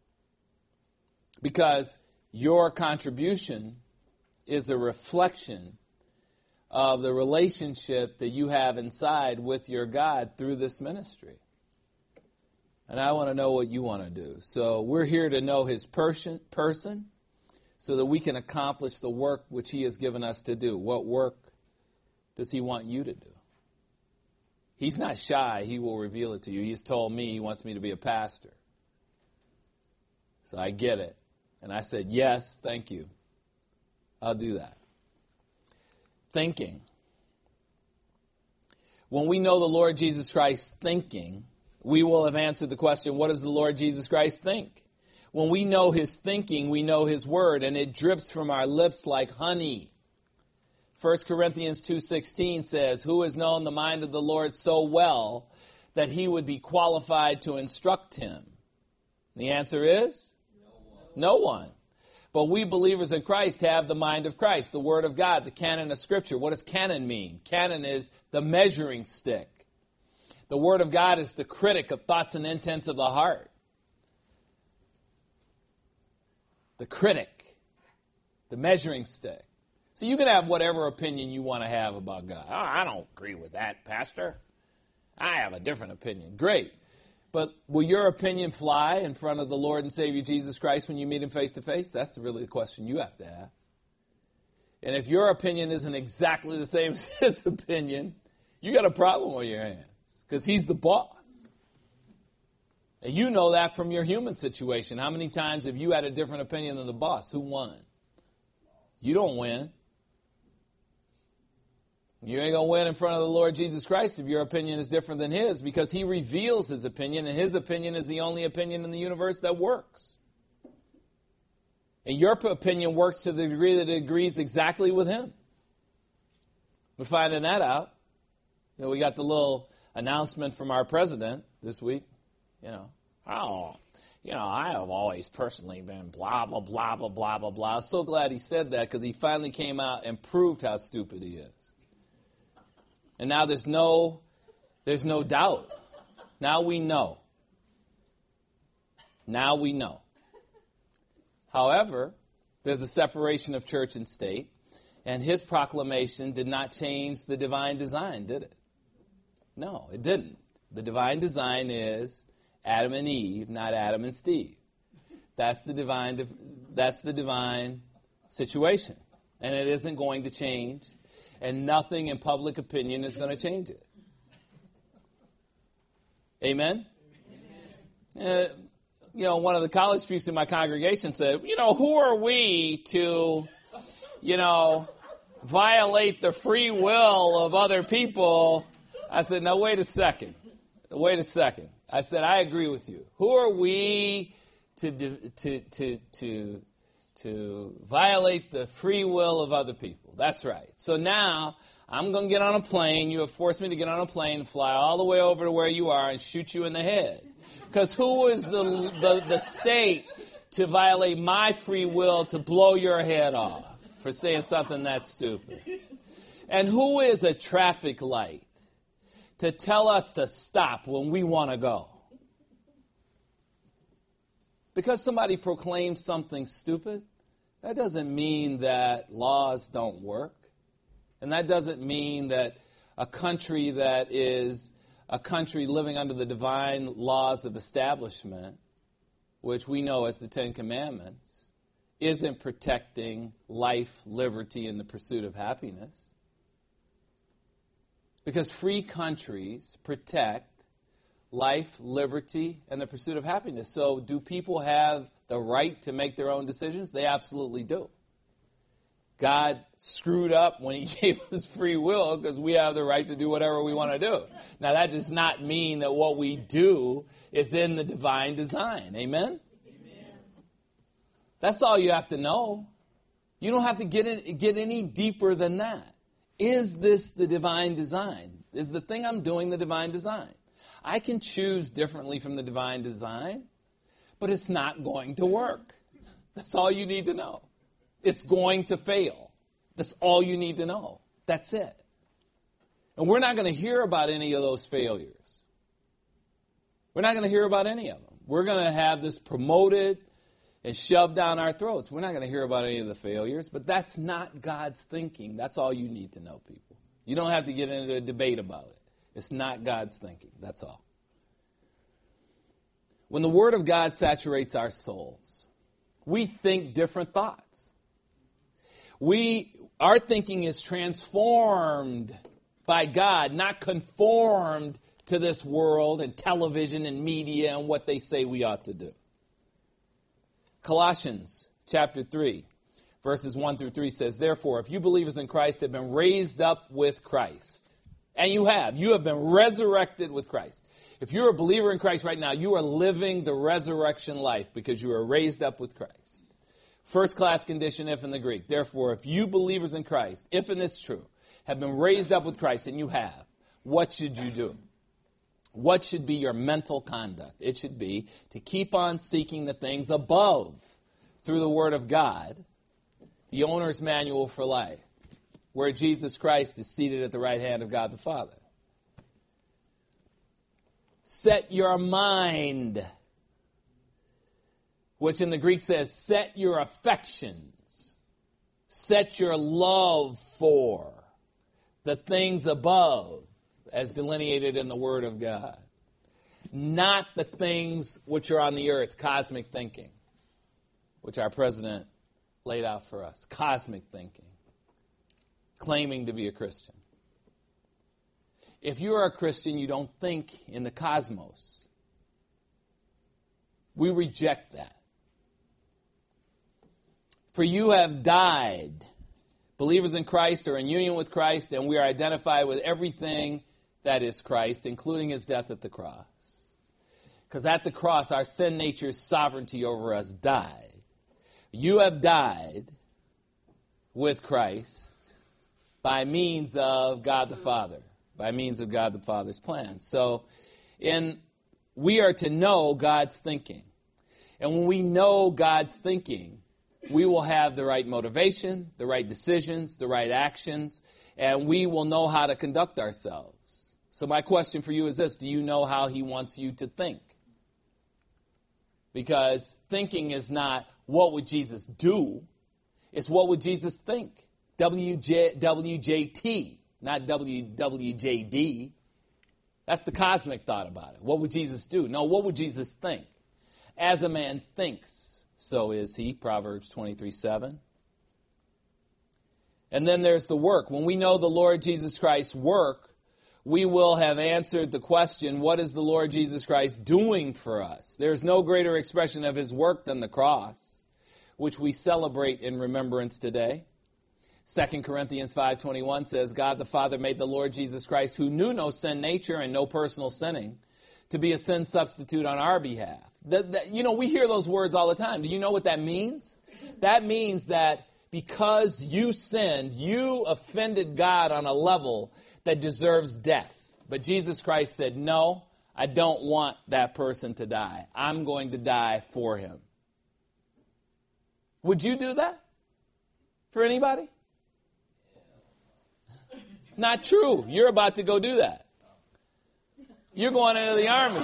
Because your contribution is a reflection of the relationship that you have inside with your God through this ministry. And I want to know what you want to do. So we're here to know his person so that we can accomplish the work which he has given us to do. What work does he want you to do? He's not shy. He will reveal it to you. He's told me he wants me to be a pastor. So I get it. And I said, yes, thank you. I'll do that. Thinking. When we know the Lord Jesus Christ thinking, we will have answered the question, what does the Lord Jesus Christ think? When we know his thinking, we know his word, and it drips from our lips like honey. 1 Corinthians 2:16 says, who has known the mind of the Lord so well that he would be qualified to instruct him? The answer is? No one. But we believers in Christ have the mind of Christ, the Word of God, the canon of Scripture. What does canon mean? Canon is the measuring stick. The Word of God is the critic of thoughts and intents of the heart. The critic, the measuring stick. So you can have whatever opinion you want to have about God. Oh, I don't agree with that, Pastor. I have a different opinion. Great. But will your opinion fly in front of the Lord and Savior Jesus Christ when you meet him face to face? That's really the question you have to ask. And if your opinion isn't exactly the same as his opinion, you got a problem on your hands because he's the boss. And you know that from your human situation. How many times have you had a different opinion than the boss? Who won? You don't win. You ain't going to win in front of the Lord Jesus Christ if your opinion is different than his, because he reveals his opinion, and his opinion is the only opinion in the universe that works. And your opinion works to the degree that it agrees exactly with him. We're finding that out. We got the little announcement from our president this week. I have always personally been blah, blah, blah, blah, blah, blah, blah. I'm so glad he said that because he finally came out and proved how stupid he is. And now there's no doubt. Now we know. Now we know. However, there's a separation of church and state, and his proclamation did not change the divine design, did it? No, it didn't. The divine design is Adam and Eve, not Adam and Steve. That's the divine situation. And it isn't going to change. And nothing in public opinion is going to change it. Amen? One of the college peeps in my congregation said, who are we to, violate the free will of other people? I said, no, wait a second. I said, I agree with you. Who are we to violate the free will of other people? That's right. So now I'm going to get on a plane. You have forced me to get on a plane and fly all the way over to where you are and shoot you in the head. Because who is the state to violate my free will to blow your head off for saying something that stupid? And who is a traffic light to tell us to stop when we want to go? Because somebody proclaims something stupid, that doesn't mean that laws don't work. And that doesn't mean that a country that is a country living under the divine laws of establishment, which we know as the Ten Commandments, isn't protecting life, liberty, and the pursuit of happiness. Because free countries protect life, liberty, and the pursuit of happiness. So do people have the right to make their own decisions? They absolutely do. God screwed up when he gave us free will because we have the right to do whatever we want to do. Now, that does not mean that what we do is in the divine design. Amen? Amen. That's all you have to know. You don't have to get any deeper than that. Is this the divine design? Is the thing I'm doing the divine design? I can choose differently from the divine design, but it's not going to work. That's all you need to know. It's going to fail. That's all you need to know. That's it. And we're not going to hear about any of those failures. We're not going to hear about any of them. We're going to have this promoted and shoved down our throats. We're not going to hear about any of the failures, but that's not God's thinking. That's all you need to know, people. You don't have to get into a debate about it. It's not God's thinking. That's all. When the Word of God saturates our souls, we think different thoughts. Our thinking is transformed by God, not conformed to this world and television and media and what they say we ought to do. Colossians chapter 3, verses 1 through 3 says, "Therefore, if you believers in Christ have been raised up with Christ," and you have been resurrected with Christ. If you're a believer in Christ right now, you are living the resurrection life because you are raised up with Christ. First class condition, if in the Greek. Therefore, if you believers in Christ, if and it's true, have been raised up with Christ, and you have, what should you do? What should be your mental conduct? It should be to keep on seeking the things above through the Word of God, the owner's manual for life, where Jesus Christ is seated at the right hand of God the Father. Set your mind, which in the Greek says, set your affections, set your love for the things above, as delineated in the Word of God. Not the things which are on the earth, cosmic thinking, which our president laid out for us. Cosmic thinking, claiming to be a Christian. If you are a Christian, you don't think in the cosmos. We reject that. For you have died. Believers in Christ are in union with Christ, and we are identified with everything that is Christ, including his death at the cross. Because at the cross, our sin nature's sovereignty over us died. You have died with Christ by means of God the Father, by means of God the Father's plan. So we are to know God's thinking. And when we know God's thinking, we will have the right motivation, the right decisions, the right actions, and we will know how to conduct ourselves. So my question for you is this: do you know how he wants you to think? Because thinking is not what would Jesus do, it's what would Jesus think. WJT, not WWJD. That's the cosmic thought about it. What would Jesus do? No, what would Jesus think? As a man thinks, so is he, Proverbs 23:7. And then there's the work. When we know the Lord Jesus Christ's work, we will have answered the question, what is the Lord Jesus Christ doing for us? There's no greater expression of his work than the cross, which we celebrate in remembrance today. 2 Corinthians 5:21 says, God the Father made the Lord Jesus Christ, who knew no sin nature and no personal sinning, to be a sin substitute on our behalf. We hear those words all the time. Do you know what that means? That means that because you sinned, you offended God on a level that deserves death. But Jesus Christ said, no, I don't want that person to die. I'm going to die for him. Would you do that for anybody? Not true. You're about to go do that. You're going into the army.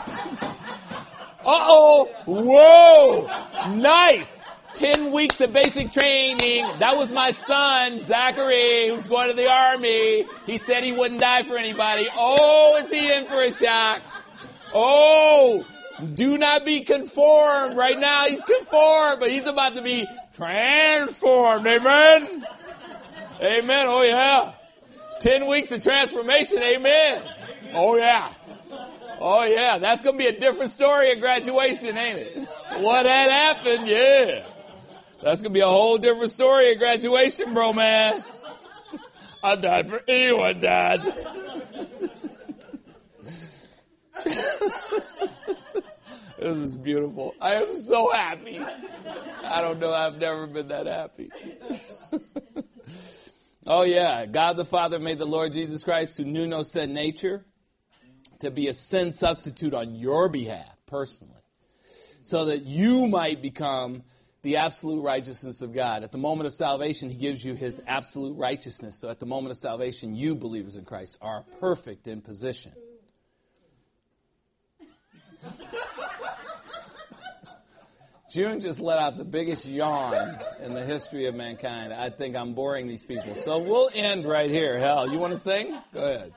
Uh-oh. Whoa. Nice. 10 weeks of basic training. That was my son, Zachary, who's going to the army. He said he wouldn't die for anybody. Oh, is he in for a shock? Oh, do not be conformed. Right now he's conformed, but he's about to be transformed. Amen? Amen. Oh, yeah. 10 weeks of transformation. Amen. Oh, yeah. Oh, yeah. That's going to be a different story at graduation, ain't it? What had happened? Yeah. That's going to be a whole different story at graduation, bro, man. I died for anyone, Dad. This is beautiful. I am so happy. I don't know. I've never been that happy. Oh, yeah. God the Father made the Lord Jesus Christ, who knew no sin nature, to be a sin substitute on your behalf, personally, so that you might become the absolute righteousness of God. At the moment of salvation, he gives you his absolute righteousness. So at the moment of salvation, you, believers in Christ, are perfect in position. June just let out the biggest yawn in the history of mankind. I think I'm boring these people. So we'll end right here. Hell, you want to sing? Go ahead.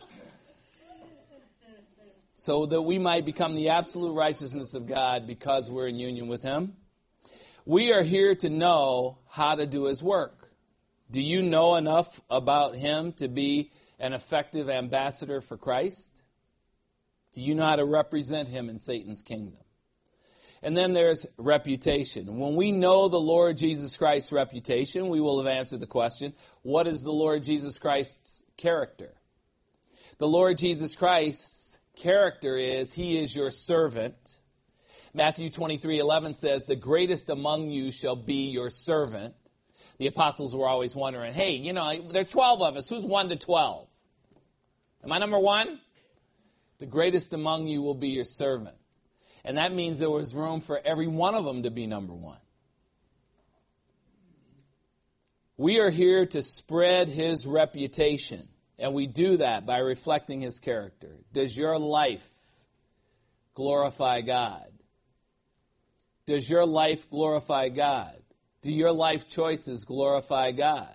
So that we might become the absolute righteousness of God because we're in union with him. We are here to know how to do his work. Do you know enough about him to be an effective ambassador for Christ? Do you know how to represent him in Satan's kingdom? And then there's reputation. When we know the Lord Jesus Christ's reputation, we will have answered the question, what is the Lord Jesus Christ's character? The Lord Jesus Christ's character is, he is your servant. Matthew 23:11 says, the greatest among you shall be your servant. The apostles were always wondering, hey, you know, there are 12 of us. Who's 1 to 12? Am I number 1? The greatest among you will be your servant. And that means there was room for every one of them to be number 1. We are here to spread his reputation. And we do that by reflecting his character. Does your life glorify God? Does your life glorify God? Do your life choices glorify God?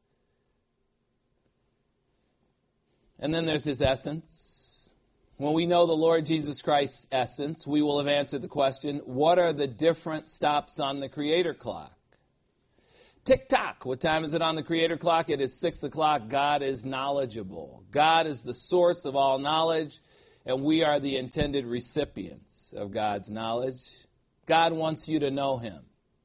And then there's his essence. When we know the Lord Jesus Christ's essence, we will have answered the question, what are the different stops on the Creator clock? Tick-tock. What time is it on the Creator clock? It is 6 o'clock. God is knowledgeable. God is the source of all knowledge, and we are the intended recipients of God's knowledge. God wants you to know him.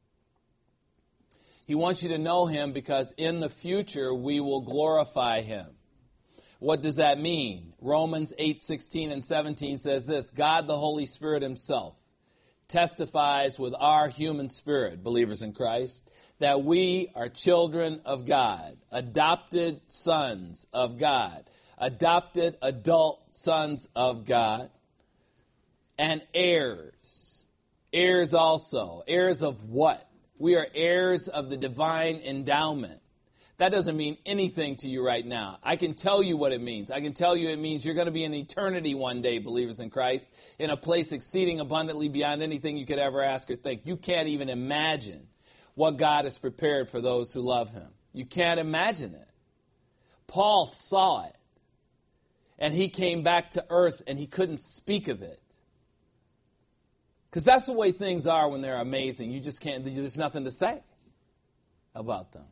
He wants you to know him because in the future we will glorify him. What does that mean? Romans 8:16 and 17 says this, God the Holy Spirit himself testifies with our human spirit, believers in Christ, that we are children of God, adopted sons of God, adopted adult sons of God, and heirs. Heirs also. Heirs of what? We are heirs of the divine endowment. That doesn't mean anything to you right now. I can tell you what it means. I can tell you it means you're going to be in eternity one day, believers in Christ, in a place exceeding abundantly beyond anything you could ever ask or think. You can't even imagine what God has prepared for those who love him. You can't imagine it. Paul saw it, and he came back to earth, and he couldn't speak of it. Because that's the way things are when they're amazing. You just can't, there's nothing to say about them.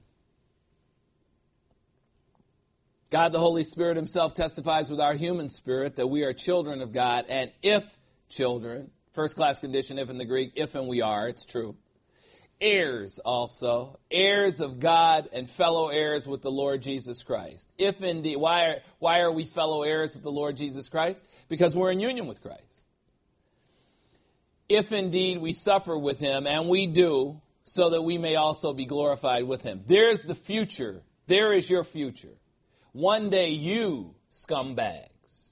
God the Holy Spirit himself testifies with our human spirit that we are children of God, and if children, first class condition, if in the Greek, if and we are, it's true. Heirs also, heirs of God and fellow heirs with the Lord Jesus Christ. If indeed, why are we fellow heirs with the Lord Jesus Christ? Because we're in union with Christ. If indeed we suffer with him, and we do, so that we may also be glorified with him. There's the future. There is your future. One day you scumbags,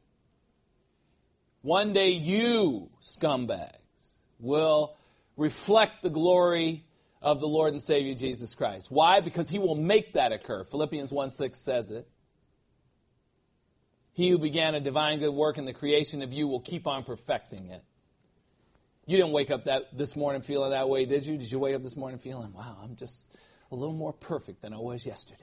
will reflect the glory of the Lord and Savior Jesus Christ. Why? Because he will make that occur. Philippians 1:6 says it. He who began a divine good work in the creation of you will keep on perfecting it. You didn't wake up this morning feeling that way, did you? Did you wake up this morning feeling, wow, I'm just a little more perfect than I was yesterday?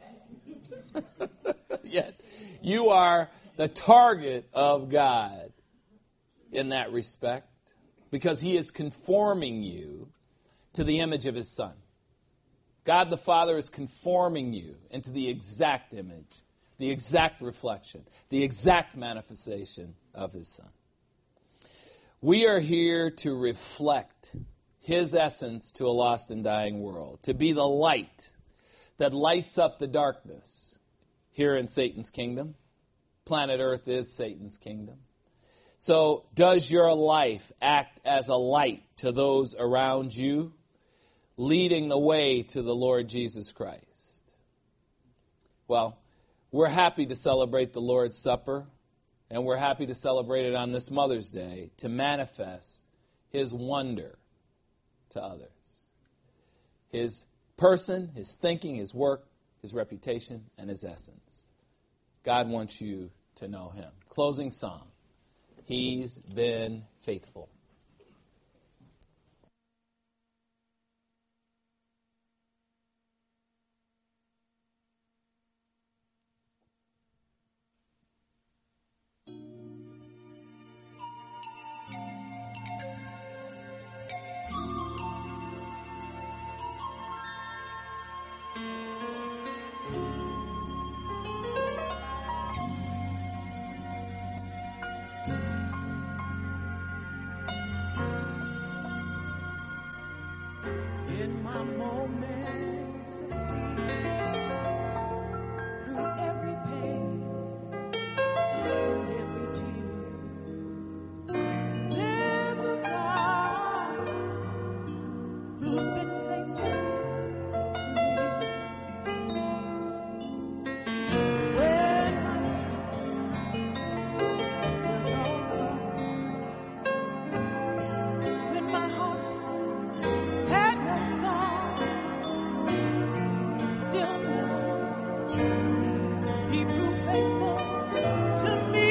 Yet, you are the target of God in that respect because he is conforming you to the image of his Son. God the Father is conforming you into the exact image, the exact reflection, the exact manifestation of his Son. We are here to reflect His essence to a lost and dying world, to be the light that lights up the darkness here in Satan's kingdom. Planet Earth is Satan's kingdom. So does your life act as a light to those around you, leading the way to the Lord Jesus Christ? Well, we're happy to celebrate the Lord's Supper, and we're happy to celebrate it on this Mother's Day to manifest His wonder to others. His person, His thinking, His work, His reputation, and His essence. God wants you to know Him. Closing song. He's been faithful. In my moments of fear, through every pain, through every tear, there's a God who's been faithful to me. When my strength was all gone, when my heart had no song, still He proved faithful to me.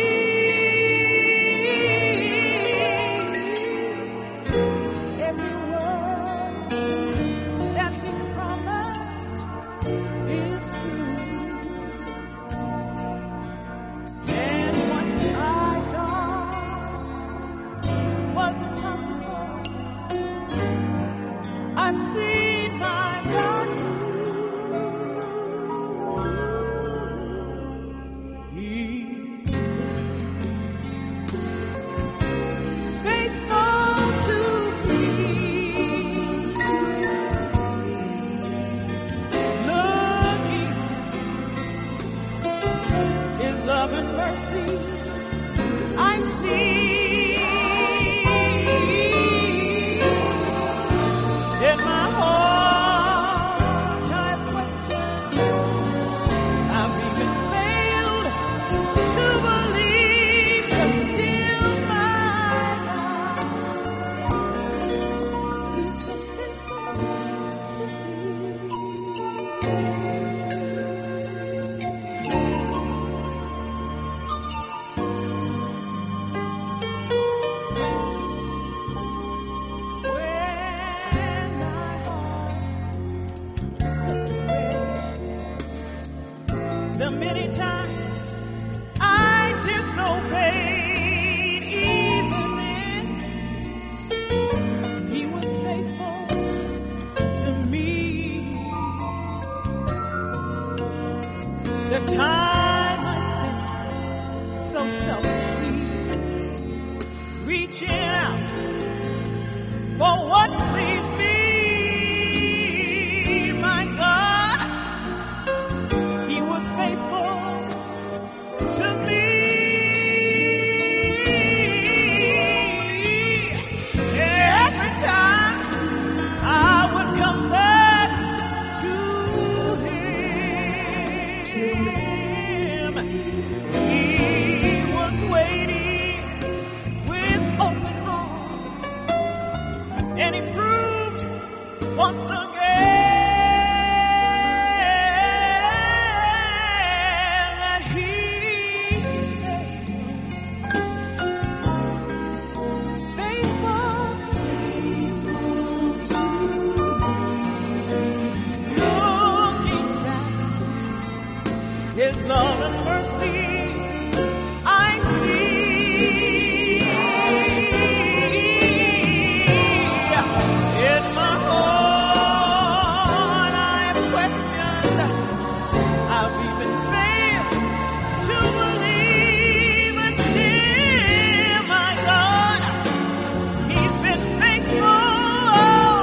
Every word that He's promised is true, and what I thought was impossible, I've seen my God do. He's faithful to me. Looking His love and mercy, I see. In my heart I've questioned, I've even failed to believe, but still my God, He's been faithful to when my heart took the red, the many times I disobeyed, even then He was faithful to me. The time I spent so selfishly reaching out for what pleased me, my God, He was faithful to me. Every time I would come back to Him, He was waiting with open arms, and He proved once again that He's faithful to looking back, His love and mercy I see. In my heart I've questioned, I've even failed to believe, but still my God, He's been faithful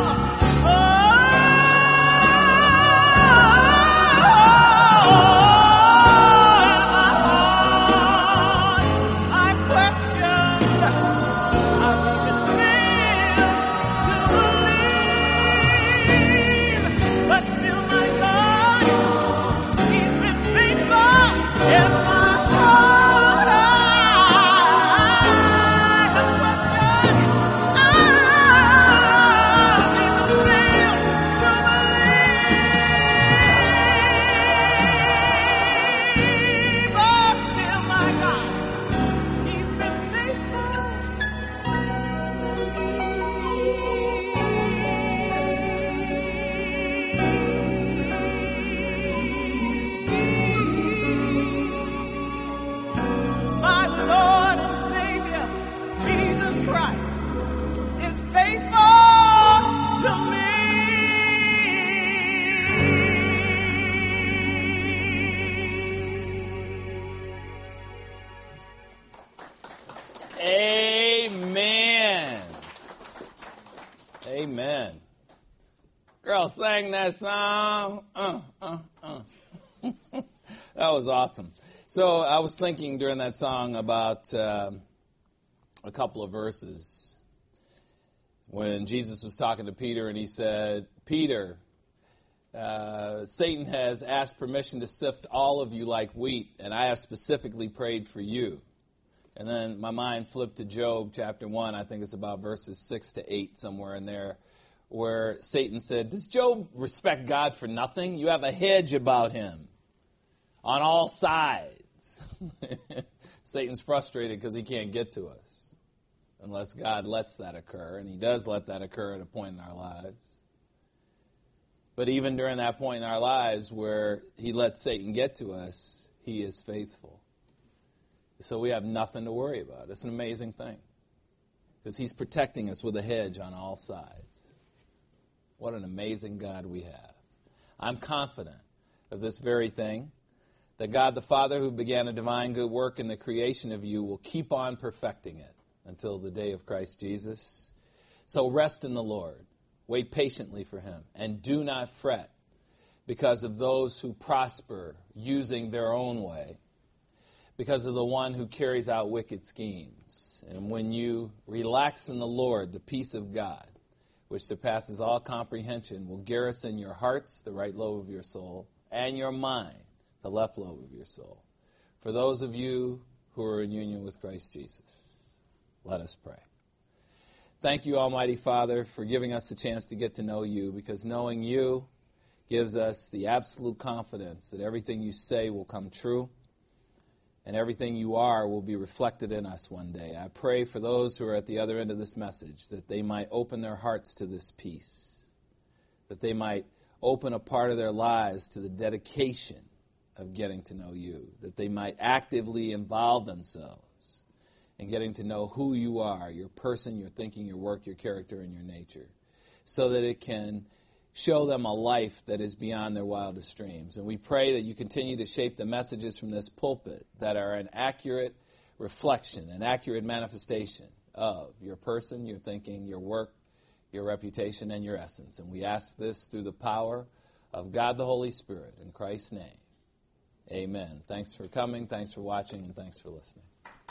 Amen. Amen. Girl sang that song. That was awesome. So I was thinking during that song about a couple of verses. When Jesus was talking to Peter and he said, Peter, Satan has asked permission to sift all of you like wheat, and I have specifically prayed for you. And then my mind flipped to Job chapter 1. I think it's about verses 6 to 8, somewhere in there, where Satan said, does Job respect God for nothing? You have a hedge about him on all sides. Satan's frustrated because he can't get to us unless God lets that occur, and he does let that occur at a point in our lives. But even during that point in our lives where he lets Satan get to us, he is faithful. So we have nothing to worry about. It's an amazing thing because he's protecting us with a hedge on all sides. What an amazing God we have. I'm confident of this very thing, that God the Father who began a divine good work in the creation of you will keep on perfecting it until the day of Christ Jesus. So rest in the Lord. Wait patiently for him. And do not fret because of those who prosper using their own way, because of the one who carries out wicked schemes. And when you relax in the Lord, the peace of God, which surpasses all comprehension, will garrison your hearts, the right lobe of your soul, and your mind, the left lobe of your soul. For those of you who are in union with Christ Jesus, let us pray. Thank you, Almighty Father, for giving us the chance to get to know you, because knowing you gives us the absolute confidence that everything you say will come true, and everything you are will be reflected in us one day. I pray for those who are at the other end of this message that they might open their hearts to this peace, that they might open a part of their lives to the dedication of getting to know you, that they might actively involve themselves in getting to know who you are, your person, your thinking, your work, your character, and your nature, so that it can show them a life that is beyond their wildest dreams. And we pray that you continue to shape the messages from this pulpit that are an accurate reflection, an accurate manifestation of your person, your thinking, your work, your reputation, and your essence. And we ask this through the power of God the Holy Spirit. In Christ's name, amen. Thanks for coming, thanks for watching, and thanks for listening.